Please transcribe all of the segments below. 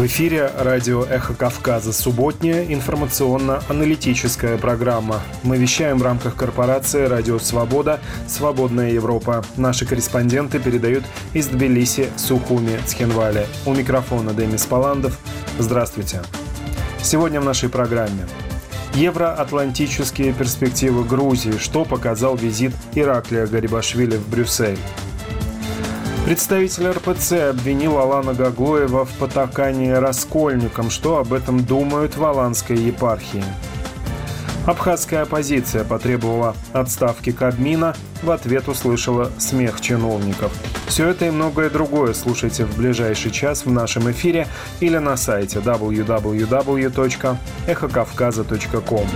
В эфире радио «Эхо Кавказа» субботняя информационно-аналитическая программа. Мы вещаем в рамках корпорации «Радио Свобода», «Свободная Европа». Наши корреспонденты передают из Тбилиси, Сухуми, Цхинвали. У микрофона Демис Паландов. Здравствуйте. Сегодня в нашей программе. Евроатлантические перспективы Грузии. Что показал визит Ираклия Гарибашвили в Брюссель? Представитель РПЦ обвинил Алана Гаглоева в потакании раскольникам. Что об этом думают в Аланской епархии? Абхазская оппозиция потребовала отставки Кабмина, в ответ услышала смех чиновников. Все это и многое другое слушайте в ближайший час в нашем эфире или на сайте www.эхокавказа.ком.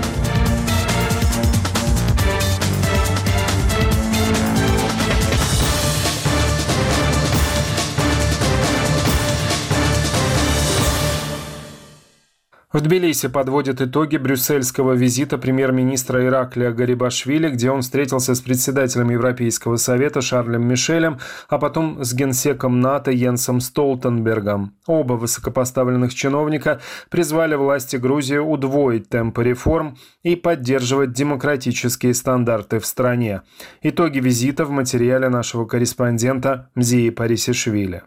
В Тбилиси подводят итоги брюссельского визита премьер-министра Ираклия Гарибашвили, где он встретился с председателем Европейского совета Шарлем Мишелем, а потом с генсеком НАТО Йенсом Столтенбергом. Оба высокопоставленных чиновника призвали власти Грузии удвоить темпы реформ и поддерживать демократические стандарты в стране. Итоги визита в материале нашего корреспондента Мзии Парисишвили.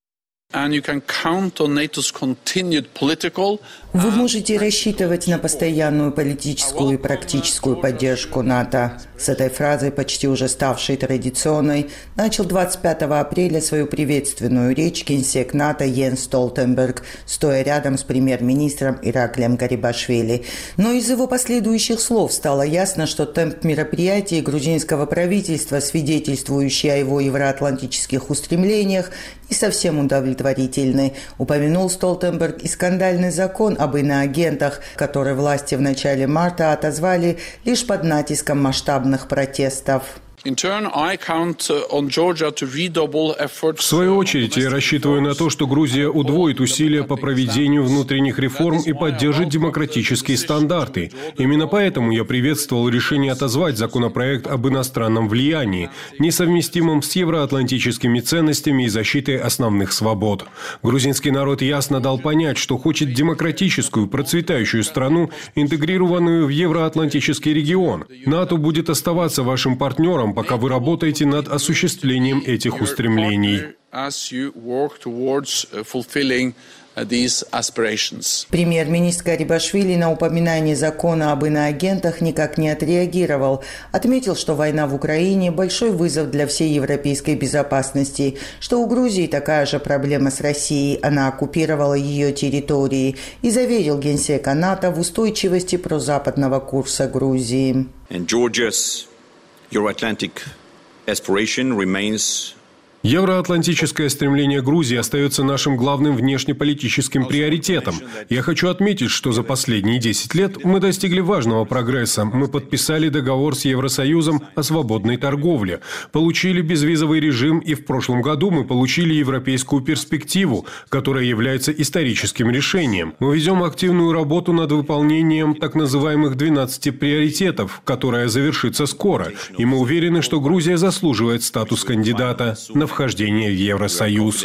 Вы можете рассчитывать на постоянную политическую и практическую поддержку НАТО. С этой фразой, почти уже ставшей традиционной, начал 25 апреля свою приветственную речь генсек НАТО Йенс Столтенберг, стоя рядом с премьер-министром Ираклием Гарибашвили. Но из его последующих слов стало ясно, что темп мероприятий грузинского правительства, свидетельствующий о его евроатлантических устремлениях, не совсем удовлетворительный. Упомянул Столтенберг и скандальный закон об иноагентах, который власти в начале марта отозвали лишь под натиском масштабных протестов. В свою очередь, я рассчитываю на то, что Грузия удвоит усилия по проведению внутренних реформ и поддержит демократические стандарты. Именно поэтому я приветствовал решение отозвать законопроект об иностранном влиянии, несовместимом с евроатлантическими ценностями и защитой основных свобод. Грузинский народ ясно дал понять, что хочет демократическую, процветающую страну, интегрированную в евроатлантический регион. НАТО будет оставаться вашим партнером, пока вы работаете над осуществлением этих устремлений. Премьер-министр Гарибашвили на упоминание закона об иноагентах никак не отреагировал. Отметил, что война в Украине – большой вызов для всей европейской безопасности, что у Грузии такая же проблема с Россией, она оккупировала ее территории, и заверил генсека НАТО в устойчивости прозападного курса Грузии. Евроатлантическое стремление Грузии остается нашим главным внешнеполитическим приоритетом. Я хочу отметить, что за последние 10 лет мы достигли важного прогресса. Мы подписали договор с Евросоюзом о свободной торговле, получили безвизовый режим, и в прошлом году мы получили европейскую перспективу, которая является историческим решением. Мы ведем активную работу над выполнением так называемых 12 приоритетов, которая завершится скоро, и мы уверены, что Грузия заслуживает статус кандидата на вхождение в Евросоюз.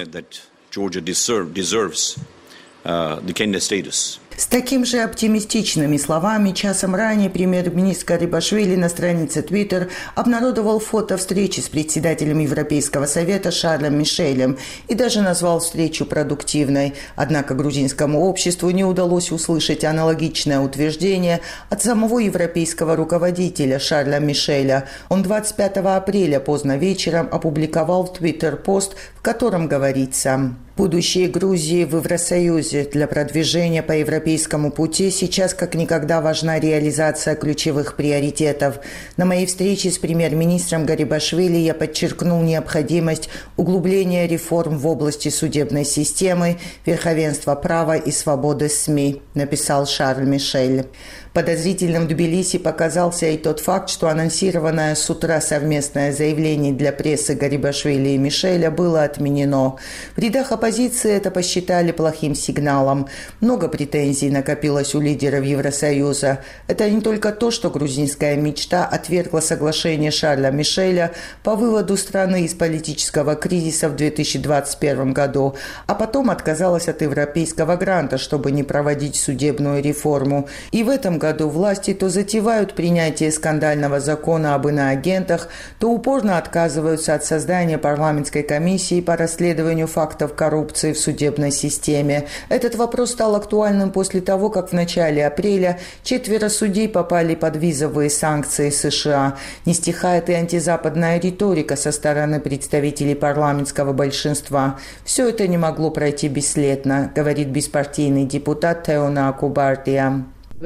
С такими же оптимистичными словами часом ранее премьер-министр Гарибашвили на странице Twitter обнародовал фото встречи с председателем Европейского совета Шарлем Мишелем и даже назвал встречу продуктивной. Однако грузинскому обществу не удалось услышать аналогичное утверждение от самого европейского руководителя Шарля Мишеля. Он 25 апреля поздно вечером опубликовал в Twitter пост, в котором говорится: «Будущее Грузии в Евросоюзе. Для продвижения по европейскому пути сейчас как никогда важна реализация ключевых приоритетов. На моей встрече с премьер-министром Гарибашвили я подчеркнул необходимость углубления реформ в области судебной системы, верховенства права и свободы СМИ», написал Шарль Мишель. Подозрительным в Тбилиси показался и тот факт, что анонсированное с утра совместное заявление для прессы Гарибашвили и Мишеля было отменено. В рядах оппозиции оппозиции это посчитали плохим сигналом. Много претензий накопилось у лидеров Евросоюза. Это не только то, что грузинская мечта отвергла соглашение Шарля Мишеля по выводу страны из политического кризиса в 2021 году, а потом отказалась от европейского гранта, чтобы не проводить судебную реформу. И в этом году власти то затевают принятие скандального закона об иноагентах, то упорно отказываются от создания парламентской комиссии по расследованию фактов коррупции в судебной системе. Этот вопрос стал актуальным после того, как в начале апреля 4 судей попали под визовые санкции США. Не стихает и антизападная риторика со стороны представителей парламентского большинства. Все это не могло пройти бесследно, говорит беспартийный депутат Теона Акубардия.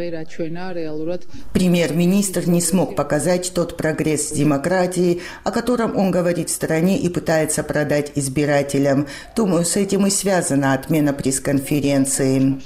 Премьер-министр не смог показать тот прогресс демократии, о котором он говорит в стране и пытается продать избирателям. Думаю, с этим и связана отмена пресс-конференции.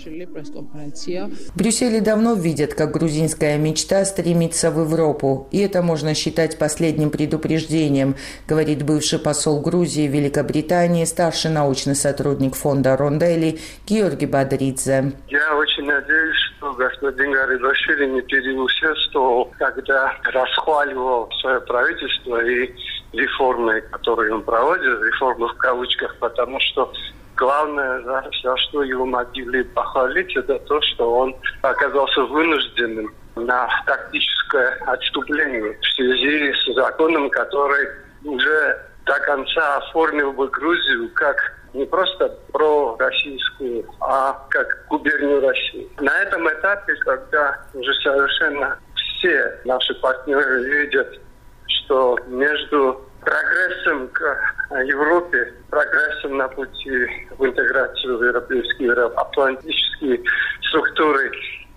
В Брюсселе давно видят, как грузинская мечта стремится в Европу, и это можно считать последним предупреждением, говорит бывший посол Грузии в Великобритании, старший научный сотрудник фонда Ронделли Георгий Бадридзе. Я очень надеюсь, что господин Гарибашвили не переусердствовал, когда расхваливал свое правительство и реформы, которые он проводит, реформы в кавычках, потому что главное, за что его могли похвалить, это то, что он оказался вынужденным на тактическое отступление в связи с законом, который уже до конца оформил бы Грузию как не просто пророссийскую, а как губернию России. На этом этапе, когда уже совершенно все наши партнеры видят, что между прогрессом к Европе, прогрессом на пути в интеграцию в европейские, евроатлантические структуры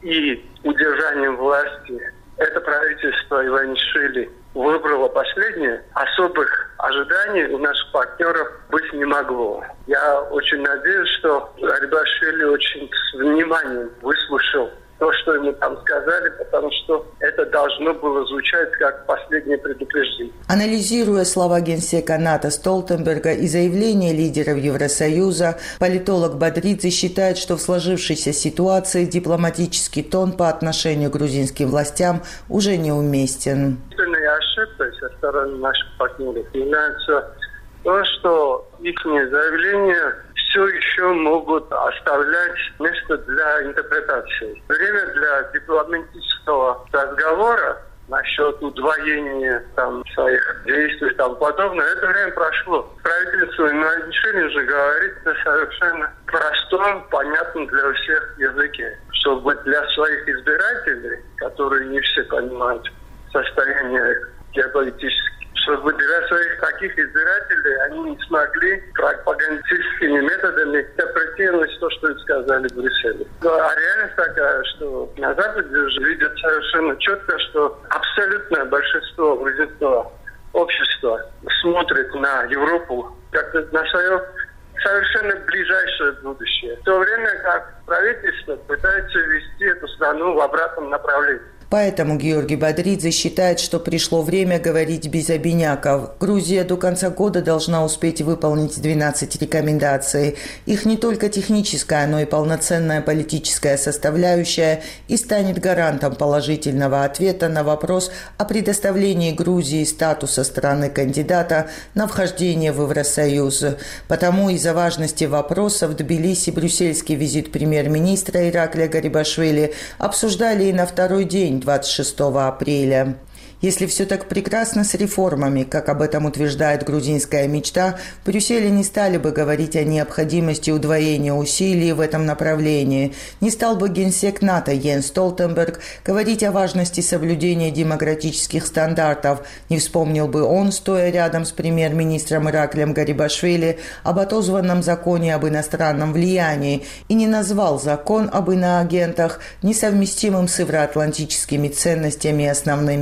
и удержанием власти, это правительство Иванишвили выбрало последнее, особых ожиданий у наших партнеров быть не могло. Я очень надеюсь, что Гарибашвили очень с вниманием выслушал то, что ему там сказали, потому что это должно было звучать как последнее предупреждение. Анализируя слова генсека НАТО Столтенберга и заявления лидеров Евросоюза, политолог Бадридзе считает, что в сложившейся ситуации дипломатический тон по отношению к грузинским властям уже неуместен. Ошибкой со стороны наших партнеров является то, что их заявления все еще могут оставлять место для интерпретации. Время для дипломатического разговора насчет удвоения своих действий и тому подобное, это время прошло. Правительство Иванишвили же говорит на совершенно простом, понятном для всех языке, чтобы для своих избирателей, которые не все понимают состояние геополитическое, чтобы для своих таких избирателей они не смогли пропагандистскими методами интерпретировать то, что им сказали в Брюсселе. А реальность такая, что на Западе же видят совершенно четко, что абсолютное большинство грузинского общества смотрит на Европу как на свое совершенно ближайшее будущее. В то время как правительство пытается вести эту страну в обратном направлении. Поэтому Георгий Бадридзе считает, что пришло время говорить без обиняков. Грузия до конца года должна успеть выполнить 12 рекомендаций. Их не только техническая, но и полноценная политическая составляющая и станет гарантом положительного ответа на вопрос о предоставлении Грузии статуса страны-кандидата на вхождение в Евросоюз. Потому из-за важности вопроса в Тбилиси брюссельский визит премьер-министра Ираклия Гарибашвили обсуждали и на второй день, 26 апреля. Если все так прекрасно с реформами, как об этом утверждает грузинская мечта, в Брюсселе не стали бы говорить о необходимости удвоения усилий в этом направлении. Не стал бы генсек НАТО Йенс Столтенберг говорить о важности соблюдения демократических стандартов. Не вспомнил бы он, стоя рядом с премьер-министром Ираклием Гарибашвили, об отозванном законе об иностранном влиянии и не назвал закон об иноагентах несовместимым с евроатлантическими ценностями и основными свободами.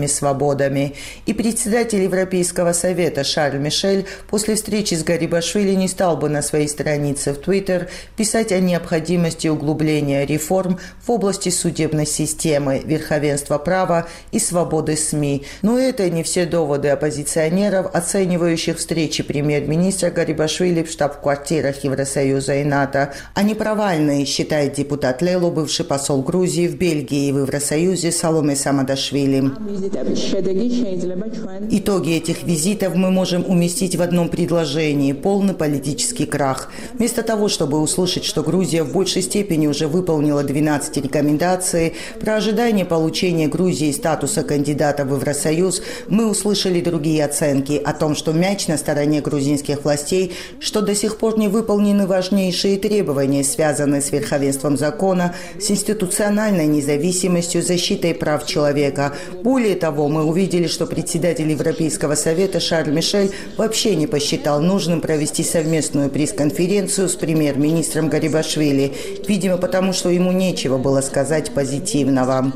свободами. И председатель Европейского совета Шарль Мишель после встречи с Гарибашвили не стал бы на своей странице в Твиттер писать о необходимости углубления реформ в области судебной системы, верховенства права и свободы СМИ. Но это не все доводы оппозиционеров, оценивающих встречи премьер-министра Гарибашвили в штаб-квартирах Евросоюза и НАТО. Они провальные, считает депутат Лелу, бывший посол Грузии в Бельгии и в Евросоюзе Саломе Самадашвили. Итоги этих визитов мы можем уместить в одном предложении – полный политический крах. Вместо того, чтобы услышать, что Грузия в большей степени уже выполнила 12 рекомендаций, про ожидание получения Грузии статуса кандидата в Евросоюз, мы услышали другие оценки о том, что мяч на стороне грузинских властей, что до сих пор не выполнены важнейшие требования, связанные с верховенством закона, с институциональной независимостью, защитой прав человека. Более того, мы увидели, что председатель Европейского совета Шарль Мишель вообще не посчитал нужным провести совместную пресс-конференцию с премьер-министром Гарибашвили, видимо, потому что ему нечего было сказать позитивного.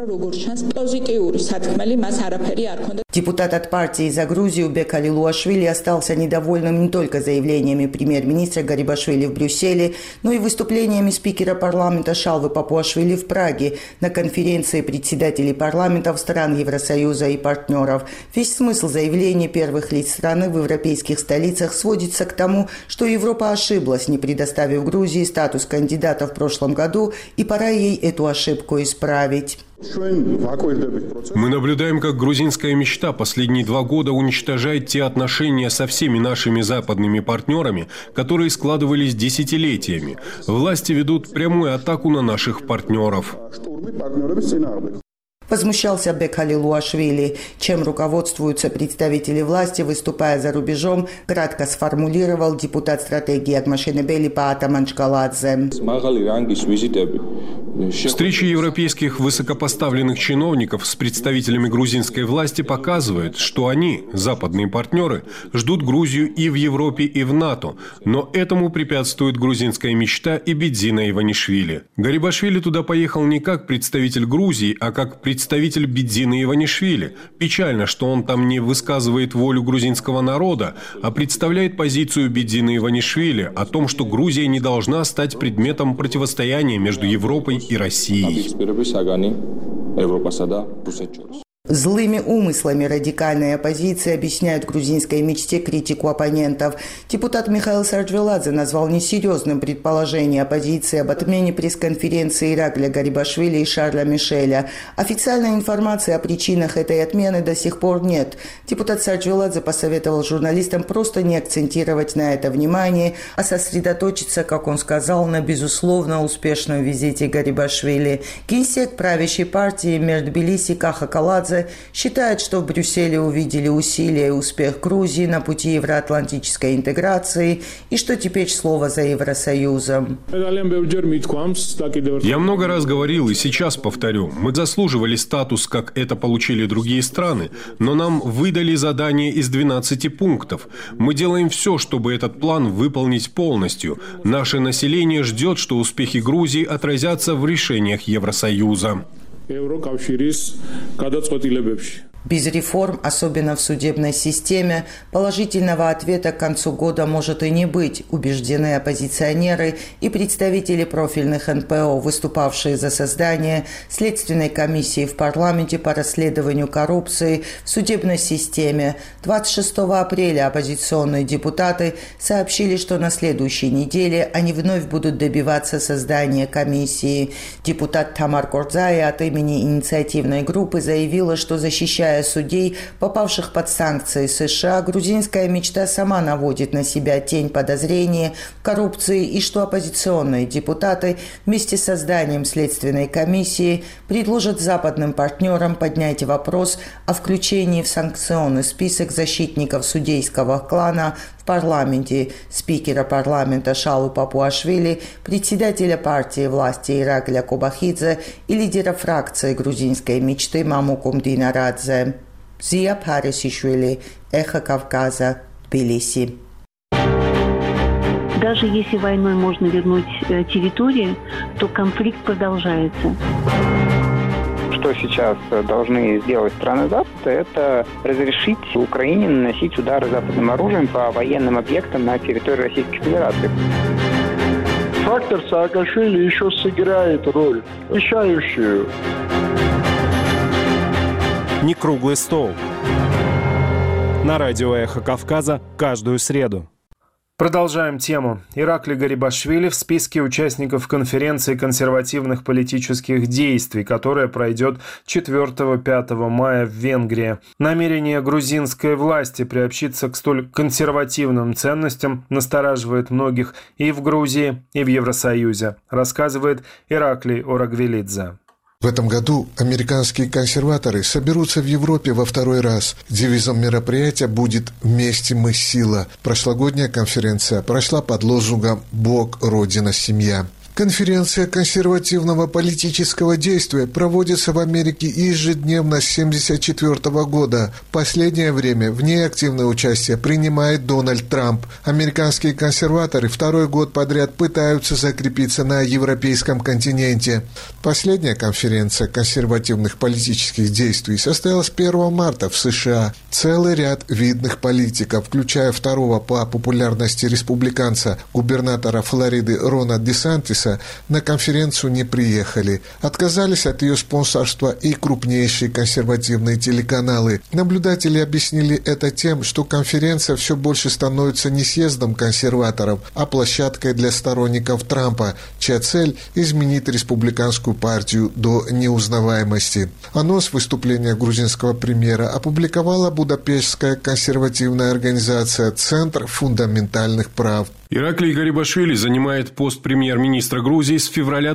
Депутат от партии «За Грузию» Бек Алилуашвили остался недовольным не только заявлениями премьер-министра Гарибашвили в Брюсселе, но и выступлениями спикера парламента Шалвы Папуашвили в Праге на конференции председателей парламентов стран Евросоюза и партнеров. Весь смысл заявлений первых лиц страны в европейских столицах сводится к тому, что Европа ошиблась, не предоставив Грузии статус кандидата в прошлом году, и пора ей эту ошибку исправить. Мы наблюдаем, как грузинская мечта последние 2 года уничтожает те отношения со всеми нашими западными партнерами, которые складывались десятилетиями. Власти ведут прямую атаку на наших партнеров. Возмущался Бек Алилуашвили, чем руководствуются представители власти, выступая за рубежом, кратко сформулировал депутат стратегии Агмашенебели Паата Манчгаладзе. Встречи европейских высокопоставленных чиновников с представителями грузинской власти показывают, что они, западные партнеры, ждут Грузию и в Европе, и в НАТО, но этому препятствует грузинская мечта и Бедзина Иванишвили. Гарибашвили туда поехал не как представитель Грузии, а как представитель Бедзина Иванишвили. Печально, что он там не высказывает волю грузинского народа, а представляет позицию Бедзина Иванишвили о том, что Грузия не должна стать предметом противостояния между Европой и Россией. Злыми умыслами радикальной оппозиции объясняют грузинской мечте критику оппонентов. Депутат Михаил Сарджвеладзе назвал несерьезным предположение оппозиции об отмене пресс-конференции Иракля Гарибашвили и Шарля Мишеля. Официальной информации о причинах этой отмены до сих пор нет. Депутат Сарджвеладзе посоветовал журналистам просто не акцентировать на это внимание, а сосредоточиться, как он сказал, на безусловно успешном визите Гарибашвили. Генсек правящей партии Мир Тбилиси Каха Каладзе считает, что в Брюсселе увидели усилия и успех Грузии на пути евроатлантической интеграции и что теперь слово за Евросоюзом. Я много раз говорил и сейчас повторю. Мы заслуживали статус, как это получили другие страны, но нам выдали задание из 12 пунктов. Мы делаем все, чтобы этот план выполнить полностью. Наше население ждет, что успехи Грузии отразятся в решениях Евросоюза. Без реформ, особенно в судебной системе, положительного ответа к концу года может и не быть, убеждены оппозиционеры и представители профильных НПО, выступавшие за создание Следственной комиссии в парламенте по расследованию коррупции в судебной системе. 26 апреля оппозиционные депутаты сообщили, что на следующей неделе они вновь будут добиваться создания комиссии. Депутат Тамар Кордзая от имени инициативной группы заявила, что защищая судей, попавших под санкции США, грузинская мечта сама наводит на себя тень подозрения в коррупции и что оппозиционные депутаты вместе с созданием Следственной комиссии предложат западным партнерам поднять вопрос о включении в санкционный список защитников судейского клана в парламенте, спикера парламента Шалу Папуашвили, председателя партии власти Иракля Кобахидзе и лидера фракции грузинской мечты Мамуку Мдинарадзе. Зия Парисишвили, Эхо Кавказа, Тбилиси. Даже если войной можно вернуть территории, то конфликт продолжается. что сейчас должны сделать страны Запада, это разрешить Украине наносить удары западным оружием по военным объектам на территории Российской Федерации. Фактор Саакашвили еще сыграет роль, решающую. Не круглый стол. На радио «Эхо Кавказа» каждую среду. Продолжаем тему. Ираклий Гарибашвили в списке участников конференции консервативных политических действий, которая пройдет 4-5 мая в Венгрии. Намерение грузинской власти приобщиться к столь консервативным ценностям настораживает многих и в Грузии, и в Евросоюзе, рассказывает Ираклий Орагвелидзе. В этом году американские консерваторы соберутся в Европе во второй раз. Девизом мероприятия будет «Вместе мы сила». Прошлогодняя конференция прошла под лозунгом «Бог, Родина, семья». Конференция консервативного политического действия проводится в Америке ежедневно с 1974 года. В последнее время в ней активное участие принимает Дональд Трамп. Американские консерваторы второй год подряд пытаются закрепиться на европейском континенте. Последняя конференция консервативных политических действий состоялась 1 марта в США. Целый ряд видных политиков, включая второго по популярности республиканца, губернатора Флориды Рона Десантиса, на конференцию не приехали. Отказались от ее спонсорства и крупнейшие консервативные телеканалы. Наблюдатели объяснили это тем, что конференция все больше становится не съездом консерваторов, а площадкой для сторонников Трампа, чья цель – изменить республиканскую партию до неузнаваемости. Анонс выступления грузинского премьера опубликовала Будапештская консервативная организация «Центр фундаментальных прав». Ираклий Гарибашвили занимает пост премьер-министра Грузии с февраля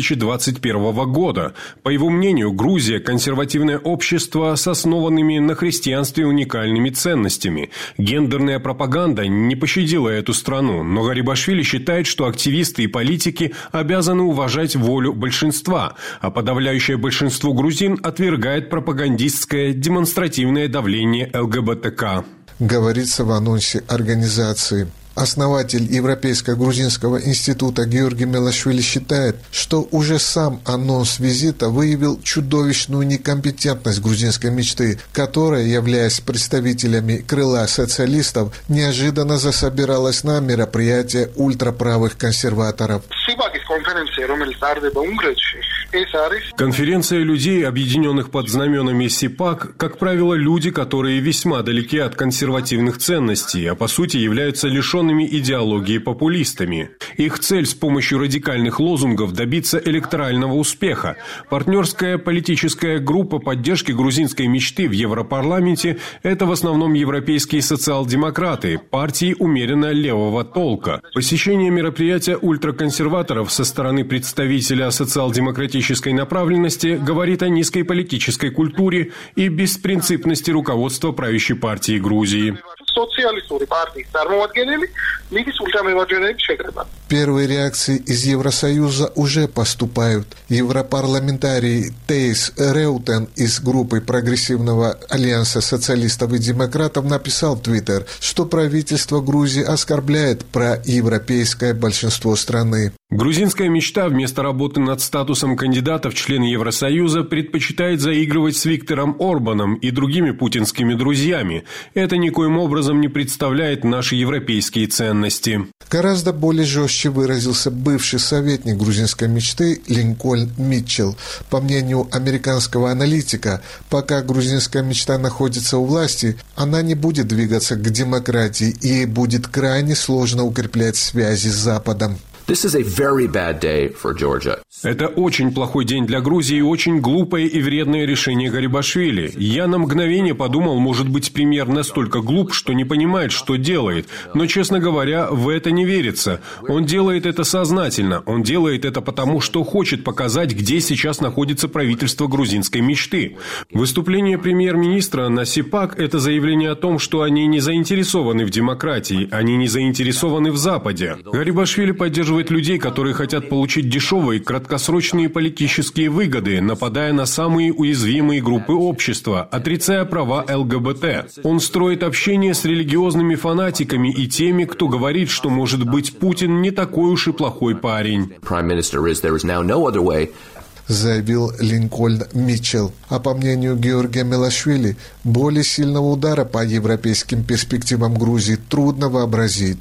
2021 года. По его мнению, Грузия – консервативное общество с основанными на христианстве уникальными ценностями. Гендерная пропаганда не пощадила эту страну, но Гарибашвили считает, что активисты и политики обязаны уважать волю большинства, а подавляющее большинство грузин отвергает пропагандистское демонстративное давление ЛГБТК. Говорится в анонсе организации. Основатель Европейско-грузинского института Георгий Мелашвили считает, что уже сам анонс визита выявил чудовищную некомпетентность грузинской мечты, которая, являясь представителями крыла социалистов, неожиданно засобиралась на мероприятие ультраправых консерваторов. Конференция людей, объединенных под знаменами СИПАК, как правило, люди, которые весьма далеки от консервативных ценностей, а по сути являются лишенными идеологии популистами. Их цель с помощью радикальных лозунгов добиться электорального успеха. Партнерская политическая группа поддержки грузинской мечты в Европарламенте – это в основном европейские социал-демократы, партии умеренно левого толка. Посещение мероприятия ультраконсерваторов со стороны представителя социал-демократической направленности говорит о низкой политической культуре и беспринципности руководства правящей партии Грузии. Первые реакции из Евросоюза уже поступают. Европарламентарий Тейс Реутен из группы Прогрессивного альянса социалистов и демократов написал в Твиттер, что правительство Грузии оскорбляет проевропейское большинство страны. Грузинская мечта вместо работы над статусом кандидата в члены Евросоюза предпочитает заигрывать с Виктором Орбаном и другими путинскими друзьями. Это никоим образом не представляет наши европейские ценности. Гораздо более жестче выразился бывший советник грузинской мечты Линкольн Митчелл. По мнению американского аналитика, пока грузинская мечта находится у власти, она не будет двигаться к демократии, и ей будет крайне сложно укреплять связи с Западом. Это очень плохой день для Грузии и очень глупое и вредное решение Гарибашвили. Я на мгновение подумал, может быть, премьер настолько глуп, что не понимает, что делает. Но, честно говоря, в это не верится. Он делает это сознательно. Он делает это потому, что хочет показать, где сейчас находится правительство грузинской мечты. Выступление премьер-министра на СИПАК – это заявление о том, что они не заинтересованы в демократии, они не заинтересованы в Западе. Гарибашвили поддерживает людей, которые хотят получить дешевые, краткосрочные политические выгоды, нападая на самые уязвимые группы общества, отрицая права ЛГБТ. Он строит общение с религиозными фанатиками и теми, кто говорит, что, может быть, Путин не такой уж и плохой парень. заявил Линкольн Митчелл. А по мнению Георгия Мелашвили, более сильного удара по европейским перспективам Грузии трудно вообразить.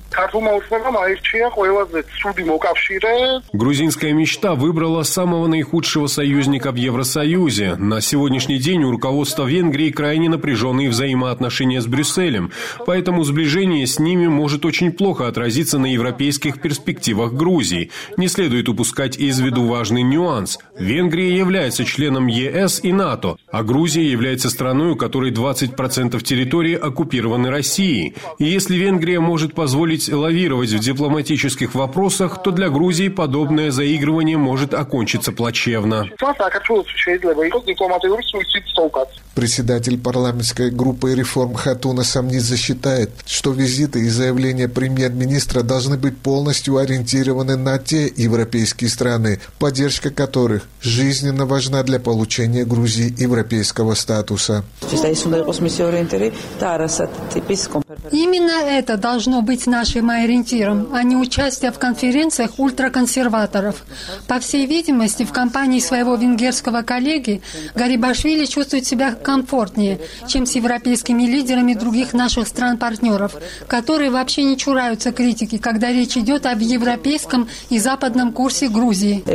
Грузинская мечта выбрала самого наихудшего союзника в Евросоюзе. На сегодняшний день у руководства Венгрии крайне напряженные взаимоотношения с Брюсселем, поэтому сближение с ними может очень плохо отразиться на европейских перспективах Грузии. Не следует упускать из виду важный нюанс. Венгрия является членом ЕС и НАТО, а Грузия является страной, у которой 20% территории оккупированы Россией. И если Венгрия может позволить лавировать в дипломатических вопросах, то для Грузии подобное заигрывание может окончиться плачевно. Председатель парламентской группы реформ Хатуна Самнидзе считает, что визиты и заявления премьер-министра должны быть полностью ориентированы на те европейские страны, поддержка которых жизненно важна для получения Грузии европейского статуса. Именно это должно быть нашим ориентиром, а не участие в конференциях ультраконсерваторов. По всей видимости, в компании своего венгерского коллеги Гарибашвили чувствует себя комфортнее, чем с европейскими лидерами других наших стран-партнеров, которые вообще не чураются критики, когда речь идет об европейском и западном курсе Грузии.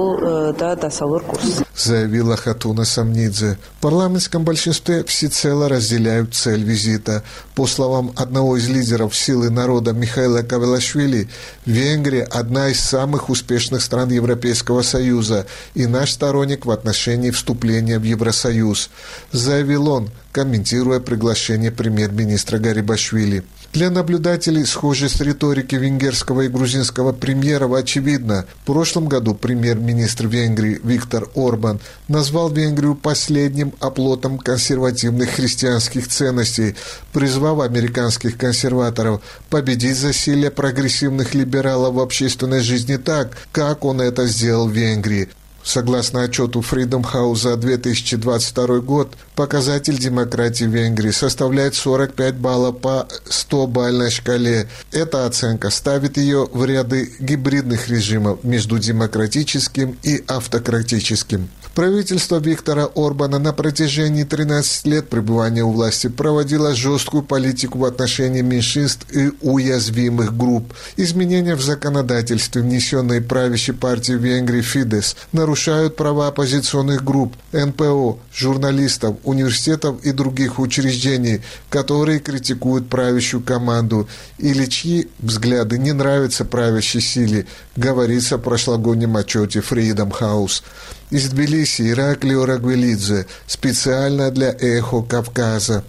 Заявила Хатуна Самнидзе. В парламентском большинстве всецело разделяют цель визита. По словам одного из лидеров «Силы народа» Михаила Кавелашвили, Венгрия – одна из самых успешных стран Европейского Союза и наш сторонник в отношении вступления в Евросоюз, заявил он, комментируя приглашение премьер-министра Гарибашвили. Для наблюдателей схожесть риторики венгерского и грузинского премьеров очевидна. В прошлом году премьер-министр Венгрии Виктор Орбан назвал Венгрию последним оплотом консервативных христианских ценностей, призвав американских консерваторов победить засилие прогрессивных либералов в общественной жизни так, как он это сделал в Венгрии. Согласно отчету Freedom House за 2022 год, показатель демократии в Венгрии составляет 45 баллов по 100-бальной шкале. Эта оценка ставит ее в ряды гибридных режимов между демократическим и автократическим. Правительство Виктора Орбана на протяжении 13 лет пребывания у власти проводило жесткую политику в отношении меньшинств и уязвимых групп. Изменения в законодательстве, внесенные правящей партией Венгрии Фидес, нарушают права оппозиционных групп, НПО, журналистов, университетов и других учреждений, которые критикуют правящую команду или чьи взгляды не нравятся правящей силе, говорится в прошлогоднем отчете Freedom House. Из Тбилиси Ираклий Орагвелидзе, специально для «Эхо Кавказа».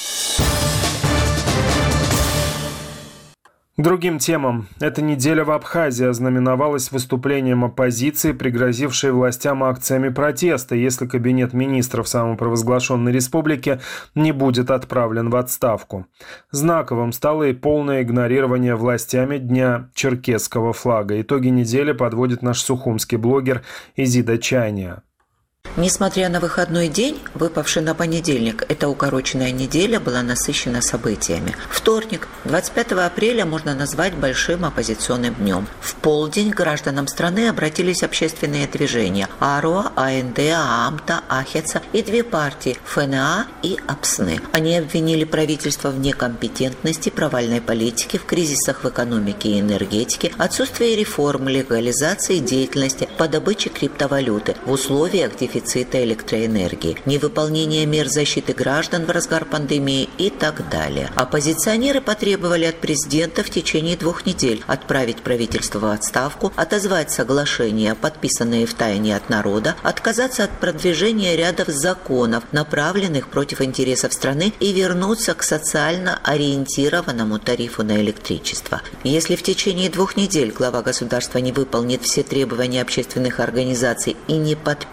Другим темам. Эта неделя в Абхазии ознаменовалась выступлением оппозиции, пригрозившей властям акциями протеста, если кабинет министров самопровозглашенной республики не будет отправлен в отставку. Знаковым стало и полное игнорирование властями Дня черкесского флага. Итоги недели подводит наш сухумский блогер Изида Чайния. Несмотря на выходной день, выпавший на понедельник, эта укороченная неделя была насыщена событиями. Вторник, 25 апреля, можно назвать большим оппозиционным днем. В полдень к гражданам страны обратились общественные движения АРОА, АНД, ААМТА, АХЕЦА и две партии ФНА и АПСНы. Они обвинили правительство в некомпетентности, провальной политике, в кризисах в экономике и энергетике, отсутствии реформ, легализации деятельности по добыче криптовалюты в условиях дефицита электроэнергии, невыполнение мер защиты граждан в разгар пандемии и так далее. Оппозиционеры потребовали от президента в течение 2 недель отправить правительство в отставку, отозвать соглашения, подписанные втайне от народа, отказаться от продвижения рядов законов, направленных против интересов страны, и вернуться к социально ориентированному тарифу на электричество. Если в течение 2 недель глава государства не выполнит все требования общественных организаций и не подпишет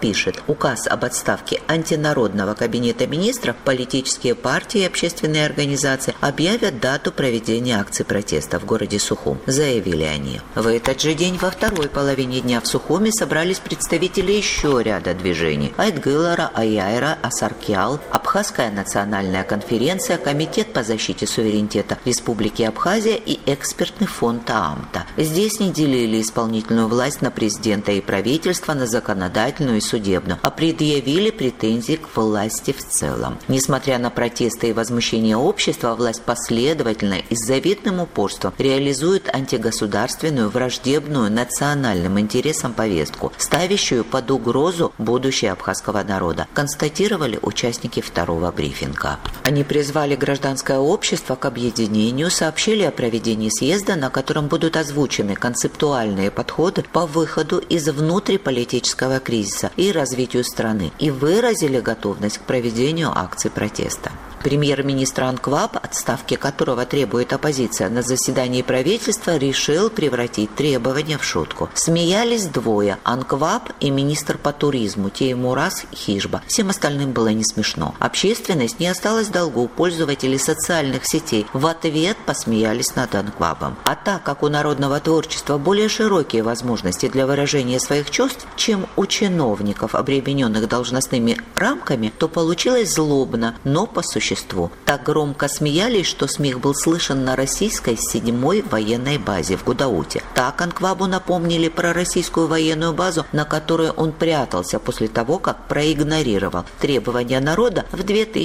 указ об отставке антинародного кабинета министров, политические партии и общественные организации объявят дату проведения акций протеста в городе Сухум, заявили они. В этот же день во второй половине дня в Сухуме собрались представители еще ряда движений: Айтгылара, Аяйра, Асаркиал, Абхазская национальная конференция, Комитет по защите суверенитета Республики Абхазия и экспертный фонд ААМТа. Здесь не делили исполнительную власть на президента и правительство, на законодательную и судебную, а предъявили претензии к власти в целом. Несмотря на протесты и возмущение общества, власть последовательно и с заветным упорством реализует антигосударственную, враждебную национальным интересам повестку, ставящую под угрозу будущее абхазского народа, констатировали участники второго брифинга. Они призвали гражданское общество к объединению, сообщили о проведении съезда, на котором будут озвучены концептуальные подходы по выходу из внутриполитического кризиса и развитию страны, и выразили готовность к проведению акций протеста. Премьер-министр Анкваб, отставки которого требует оппозиция, на заседании правительства решил превратить требования в шутку. Смеялись двое – Анкваб и министр по туризму Теймураз Хижба. Всем остальным было не смешно. Общественность не осталась в долгу, пользователи социальных сетей в ответ посмеялись над Анквабом. А так как у народного творчества более широкие возможности для выражения своих чувств, чем у чиновников, обремененных должностными рамками, то получилось злобно, но по существу. Так громко смеялись, что смех был слышен на российской 7-й военной базе в Гудауте. Так Анквабу напомнили про российскую военную базу, на которую он прятался после того, как проигнорировал требования народа в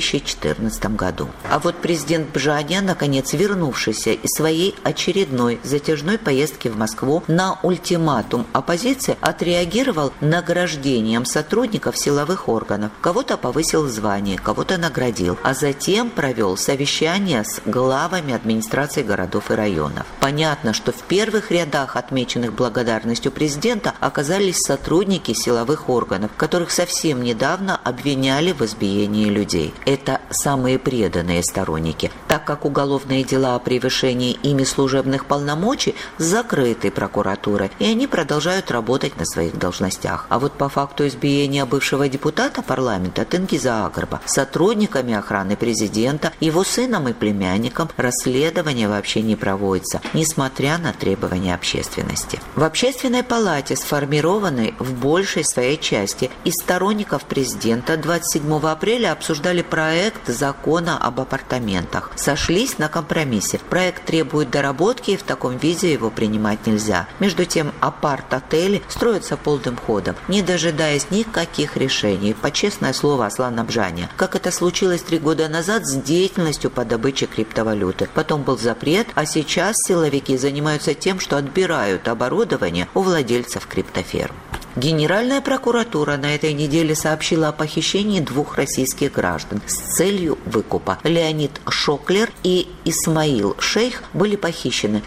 2014 году. А вот президент Бжаня, наконец вернувшийся из своей очередной затяжной поездки в Москву на ультиматум оппозиции, отреагировал награждением сотрудников силовых органов. Кого-то повысил в звании, кого-то наградил, а затем провел совещание с главами администраций городов и районов. Понятно, что в первых рядах, отмеченных благодарностью президента, оказались сотрудники силовых органов, которых совсем недавно обвиняли в избиении людей. Это самые преданные сторонники, так как уголовные дела о превышении ими служебных полномочий закрыты прокуратурой, и они продолжают работать на своих должностях. А вот по факту избиения бывшего депутата парламента Тенгиза Агарба сотрудниками охраны президента, его сыном и племянником расследование вообще не проводится, несмотря на требования общественности. В Общественной палате, сформированной в большей своей части из сторонников президента, 27 апреля обсуждали проект закона об апартаментах. Сошлись на компромиссе. Проект требует доработки, и в таком виде его принимать нельзя. Между тем, апарт-отели строятся полным ходом, не дожидаясь никаких решений, по честное слово Аслана Бжаня, как это случилось 3 года назад с деятельностью по добыче криптовалюты. Потом был запрет, а сейчас силовики занимаются тем, что отбирают оборудование у владельцев криптоферм. Генеральная прокуратура на этой неделе сообщила о похищении 2 российских граждан с целью выкупа. Леонид Шоклер и Исмаил Шейх были похищены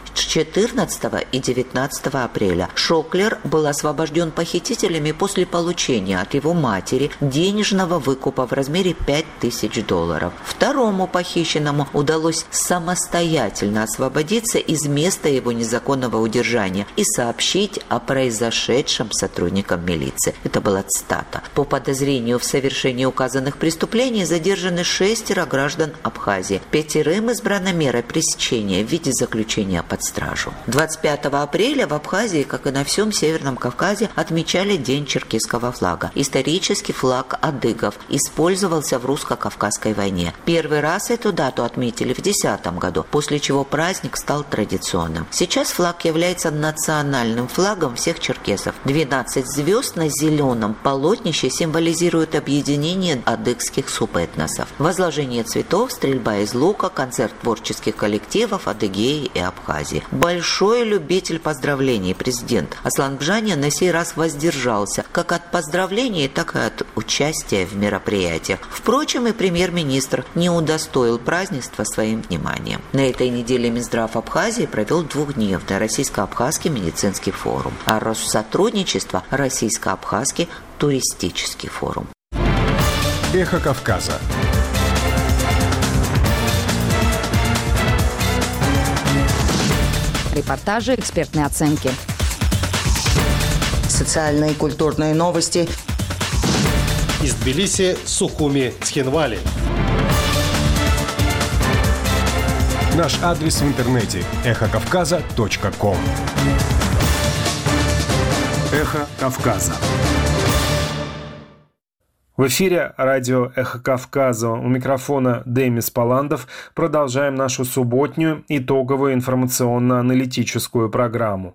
14 и 19 апреля. Шоклер был освобожден похитителями после получения от его матери денежного выкупа в размере $5000. Второму похищенному удалось самостоятельно освободиться из места его незаконного удержания и сообщить о произошедшем сотрудникам милиции. Это была цитата. По подозрению в совершении указанных преступлений задержаны 6 граждан Абхазии. 5 избрана мера пресечения в виде заключения под стражу. 25 апреля в Абхазии, как и на всем Северном Кавказе, отмечали День черкесского флага. Исторический флаг адыгов использовался в русско-кавказской войне. Первый раз эту дату отметили в 2010 году, после чего праздник стал традиционным. Сейчас флаг является национальным флагом всех черкесов. 12 звезд на зеленом полотнище символизируют объединение адыгских субэтносов. Возложение цветов, стрельба из лука, концерт творческих коллективов Адыгеи и Абхазии. Большой любитель поздравлений президент Аслан Бжаня на сей раз воздержался как от поздравлений, так и от участия в мероприятиях. Впрочем, и премьер-министр не удостоил празднества своим вниманием. На этой неделе Минздрав Абхазии провел 2-дневный российско-абхазский медицинский форум, а Россотрудничество – российско-абхазский туристический форум. Эхо Кавказа. Репортажи, экспертные оценки. Социальные и культурные новости. Из Тбилиси Сухуми Цхинвали. Наш адрес в интернете эхокавказа.ком. Эхо Кавказа. В эфире радио «Эхо Кавказа». У микрофона Демис Паландов. Продолжаем нашу субботнюю итоговую информационно-аналитическую программу.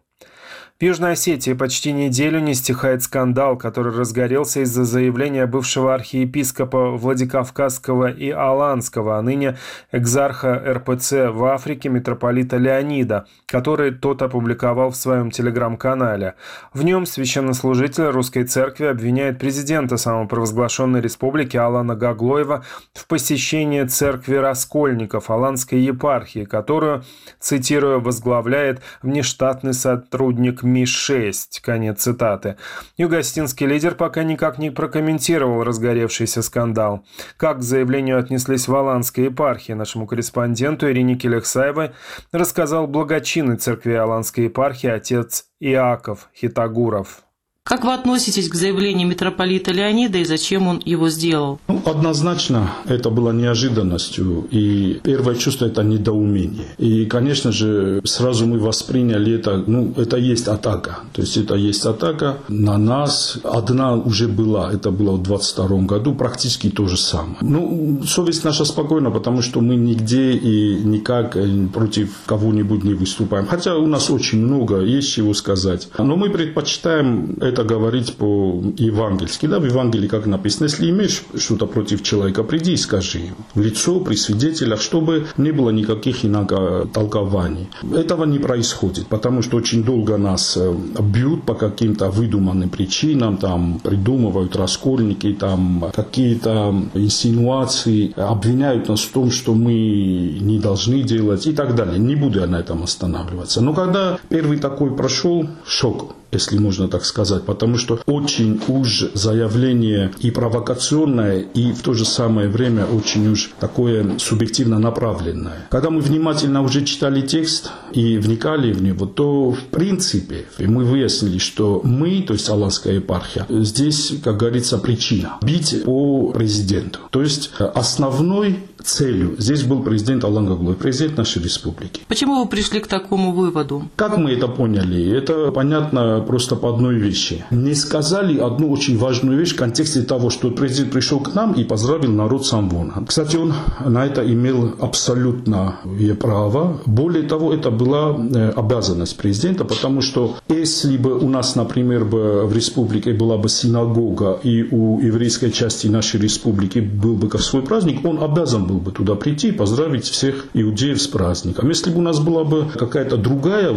В Южной Осетии почти неделю не стихает скандал, который разгорелся из-за заявления бывшего архиепископа Владикавказского и Аланского, а ныне экзарха РПЦ в Африке митрополита Леонида, который тот опубликовал в своем телеграм-канале. В нем священнослужитель Русской Церкви обвиняет президента самопровозглашенной республики Алана Гаглоева в посещении церкви раскольников Аланской епархии, которую, цитирую, возглавляет внештатный сотрудник Ми-6. Конец цитаты. Югостинский лидер пока никак не прокомментировал разгоревшийся скандал. Как к заявлению отнеслись в Аланской епархии, нашему корреспонденту Ирине Келехсаевой рассказал благочинный церкви Аланской епархии отец Иаков Хитагуров. Как вы относитесь к заявлению митрополита Леонида и зачем он его сделал? Однозначно это было неожиданностью. И первое чувство – это недоумение. И, конечно же, сразу мы восприняли это, это есть атака. То есть это есть атака на нас. Одна уже была, это было в 2022 году, практически то же самое. Совесть наша спокойна, потому что мы нигде и никак против кого-нибудь не выступаем. Хотя у нас очень много, есть чего сказать. Но мы предпочитаем это говорить по-евангельски. Да, в Евангелии как написано: если имеешь что-то против человека, приди и скажи им в лицо, при свидетелях, чтобы не было никаких толкований. Этого не происходит, потому что очень долго нас бьют по каким-то выдуманным причинам, там придумывают раскольники, там какие-то инсинуации, обвиняют нас в том, что мы не должны делать и так далее. Не буду я на этом останавливаться. Но когда первый такой прошел, шок, если можно так сказать, потому что очень уж заявление и провокационное, и в то же самое время очень уж такое субъективно направленное. Когда мы внимательно уже читали текст и вникали в него, то в принципе мы выяснили, что мы, то есть Аланская епархия, здесь, как говорится, причина бить по президенту. То есть основной целью здесь был президент Алан Гаглоев, президент нашей республики. Почему вы пришли к такому выводу? Как мы это поняли? Это понятно просто по одной вещи. Не сказали одну очень важную вещь в контексте того, что президент пришел к нам и поздравил народ с Амвона. Кстати, он на это имел абсолютное право. Более того, это была обязанность президента, потому что если бы у нас, например, в республике была бы синагога, и у еврейской части нашей республики был бы свой праздник, он обязан был бы туда прийти и поздравить всех иудеев с праздником. Если бы у нас была бы какая-то другая,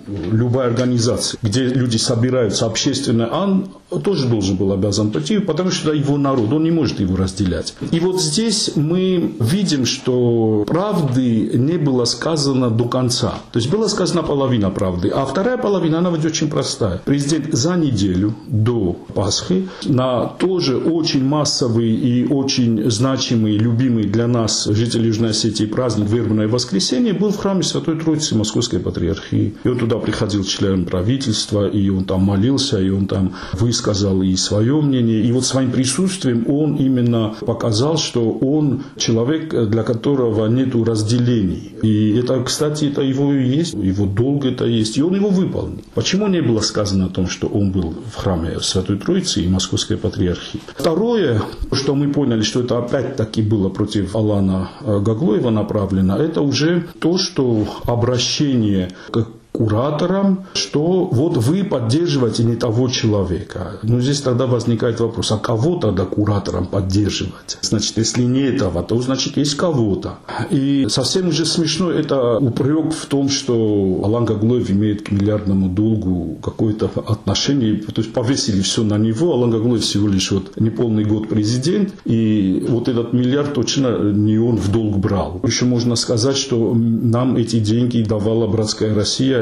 любая организация, где люди собираются общественно, он тоже должен был обязан прийти, потому что это его народ, он не может его разделять. И вот здесь мы видим, что правды не было сказано до конца. То есть была сказана половина правды, а вторая половина, она ведь очень простая. Президент за неделю до Пасхи на тоже очень массовый и очень значимый, любимый для нас, жителей Южной Осетии, праздник Вербное воскресенье был в храме Святой Троицы Московской Патриархии. И он туда приходил член правительства, и он там молился, и он там высказал и свое мнение. И вот своим присутствием он именно показал, что он человек, для которого нет разделений. И это, кстати, это его и есть, его долг это есть, и он его выполнил. Почему не было сказано о том, что он был в храме Святой Троицы и Московской Патриархии? Второе, что мы поняли, что это опять-таки было против Алана Гаглоева направлено, это уже то, что обращение к кураторам, что вот вы поддерживаете не того человека. Здесь тогда возникает вопрос, а кого тогда куратором поддерживать? Значит, если не этого, то значит есть кого-то. И совсем уже смешно это упрек в том, что Алан Гаглоев имеет к миллиардному долгу какое-то отношение. То есть повесили все на него. Алан Гаглоев всего лишь неполный год президент. И вот этот миллиард точно не он в долг брал. Еще можно сказать, что нам эти деньги давала братская Россия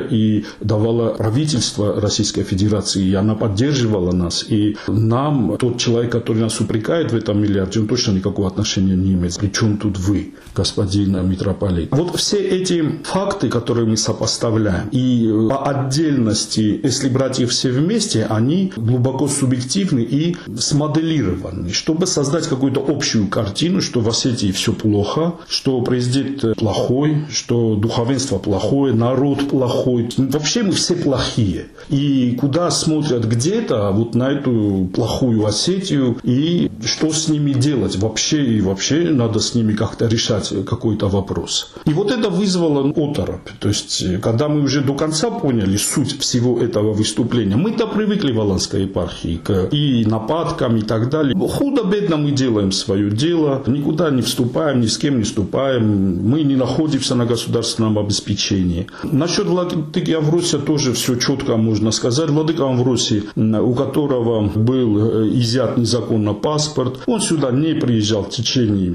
и давало правительство Российской Федерации, и она поддерживала нас. И нам, тот человек, который нас упрекает в этом миллиарде, он точно никакого отношения не имеет. Причем тут вы, господин митрополит? Вот все эти факты, которые мы сопоставляем, и по отдельности, если брать их все вместе, они глубоко субъективны и смоделированы, чтобы создать какую-то общую картину, что в Осетии все плохо, что президент плохой, что духовенство плохое, народ плохой. Вообще мы все плохие. И куда смотрят где-то вот на эту плохую Осетию, и что с ними делать вообще, и вообще надо с ними как-то решать какой-то вопрос. И вот это вызвало оторопь. То есть, когда мы уже до конца поняли суть всего этого выступления, мы-то привыкли в Аланской епархии к и нападкам и так далее. Худо-бедно мы делаем свое дело, никуда не вступаем, ни с кем не вступаем, мы не находимся на государственном обеспечении. Насчет владыки Амвросия тоже все четко можно сказать. Владыка Амвросий, у которого был изъят незаконно паспорт, он сюда не приезжал в течение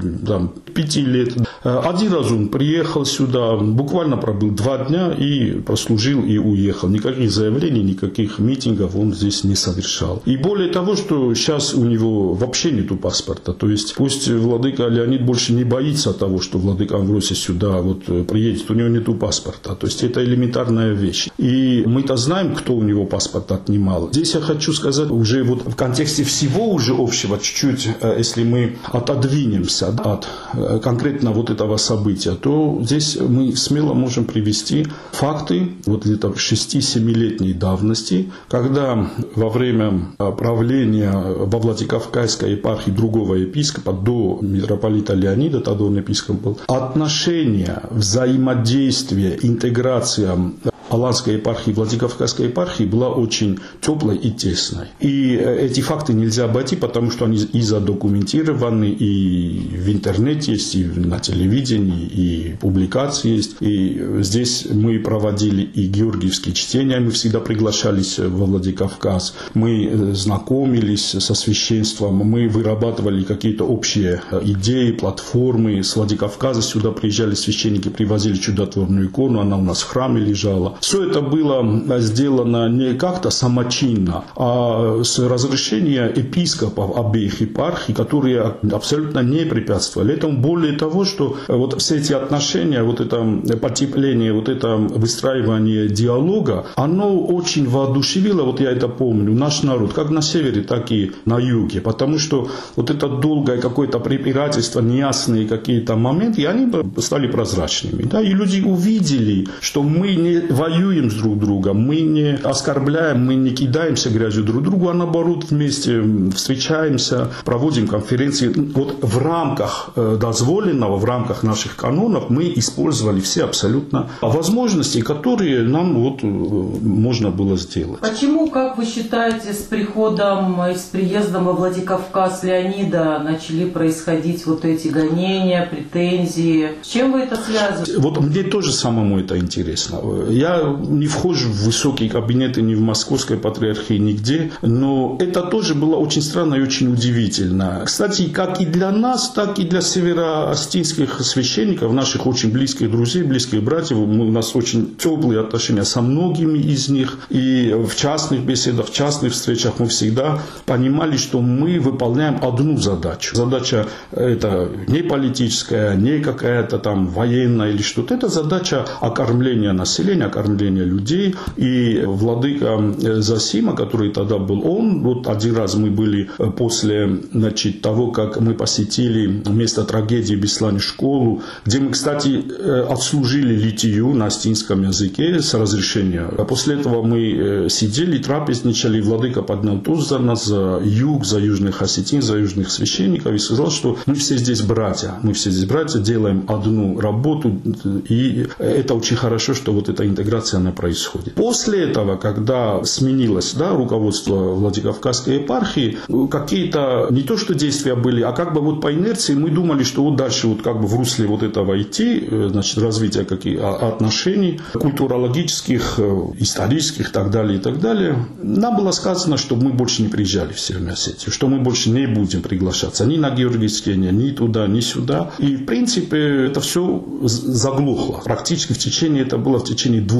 5 лет. Один раз он приехал сюда, буквально пробыл 2 дня и прослужил и уехал. Никаких заявлений, никаких митингов он здесь не совершал. И более того, что сейчас у него вообще нету паспорта. То есть пусть владыка Леонид больше не боится того, что владыка Амвросий сюда вот приедет, у него нету паспорта. То есть это элементарная вещь. И мы-то знаем, кто у него паспорт отнимал. Здесь я хочу сказать уже вот в контексте всего уже общего, чуть-чуть, если мы отодвинемся от конкретно вот этого события, то здесь мы смело можем привести факты вот где-то 6-7-летней давности, когда во время правления во Владикавказской епархии другого епископа, до митрополита Леонида, тогда он епископ был, отношения, взаимодействие, интеграция Аланской епархии, Владикавказской епархии была очень теплой и тесной. И эти факты нельзя обойти, потому что они и задокументированы, и в интернете есть, и на телевидении, и публикации есть. И здесь мы проводили и георгиевские чтения, мы всегда приглашались во Владикавказ, мы знакомились со священством, мы вырабатывали какие-то общие идеи, платформы. С Владикавказа сюда приезжали священники, привозили чудотворную икону, она у нас в храме лежала. Все это было сделано не как-то самочинно, а с разрешения епископов обеих епархий, которые абсолютно не препятствовали этому. Более того, что вот все эти отношения, вот это потепление, вот это выстраивание диалога, оно очень воодушевило, вот я это помню, наш народ, как на севере, так и на юге. Потому что вот это долгое какое-то препирательство, неясные какие-то моменты, и они стали прозрачными. Да? И люди увидели, что мы не воюем с друг другом, мы не оскорбляем, мы не кидаемся грязью друг другу, а наоборот вместе встречаемся, проводим конференции. Вот в рамках дозволенного, в рамках наших канонов мы использовали все абсолютно возможности, которые нам вот можно было сделать. Почему, как вы считаете, с приходом и с приездом во Владикавказ Леонида начали происходить вот эти гонения, претензии? С чем вы это связываете? Вот мне тоже самому это интересно. Я не вхожу в высокие кабинеты ни в Московской патриархии, нигде, но это тоже было очень странно и очень удивительно. Кстати, как и для нас, так и для североостинских священников, наших очень близких друзей, близких братьев, у нас очень теплые отношения со многими из них, и в частных беседах, в частных встречах мы всегда понимали, что мы выполняем одну задачу. Задача это не политическая, не какая-то там военная или что-то, это задача окормления населения, окормления людей. И владыка Зосима, который тогда был, он, вот один раз мы были после, значит, того, как мы посетили место трагедии Беслане школу, где мы, кстати, отслужили литию на астинском языке с разрешения. А после этого мы сидели, трапезничали, и владыка поднял тост за нас, за юг, за южных осетин, за южных священников и сказал, что мы все здесь братья, делаем одну работу, и это очень хорошо, что вот эта интеграция, она происходит. После этого, когда сменилось, да, руководство Владикавказской епархии, какие-то не то что действия были, а как бы вот по инерции мы думали, что вот дальше вот как бы в русле вот этого идти, значит, развития отношений культурологических, исторических и так далее, и так далее. Нам было сказано, что мы больше не приезжали в Северную Осетию, что мы больше не будем приглашаться ни на георгиевские, ни туда, ни сюда. И в принципе это все заглохло. Практически это было в течение 2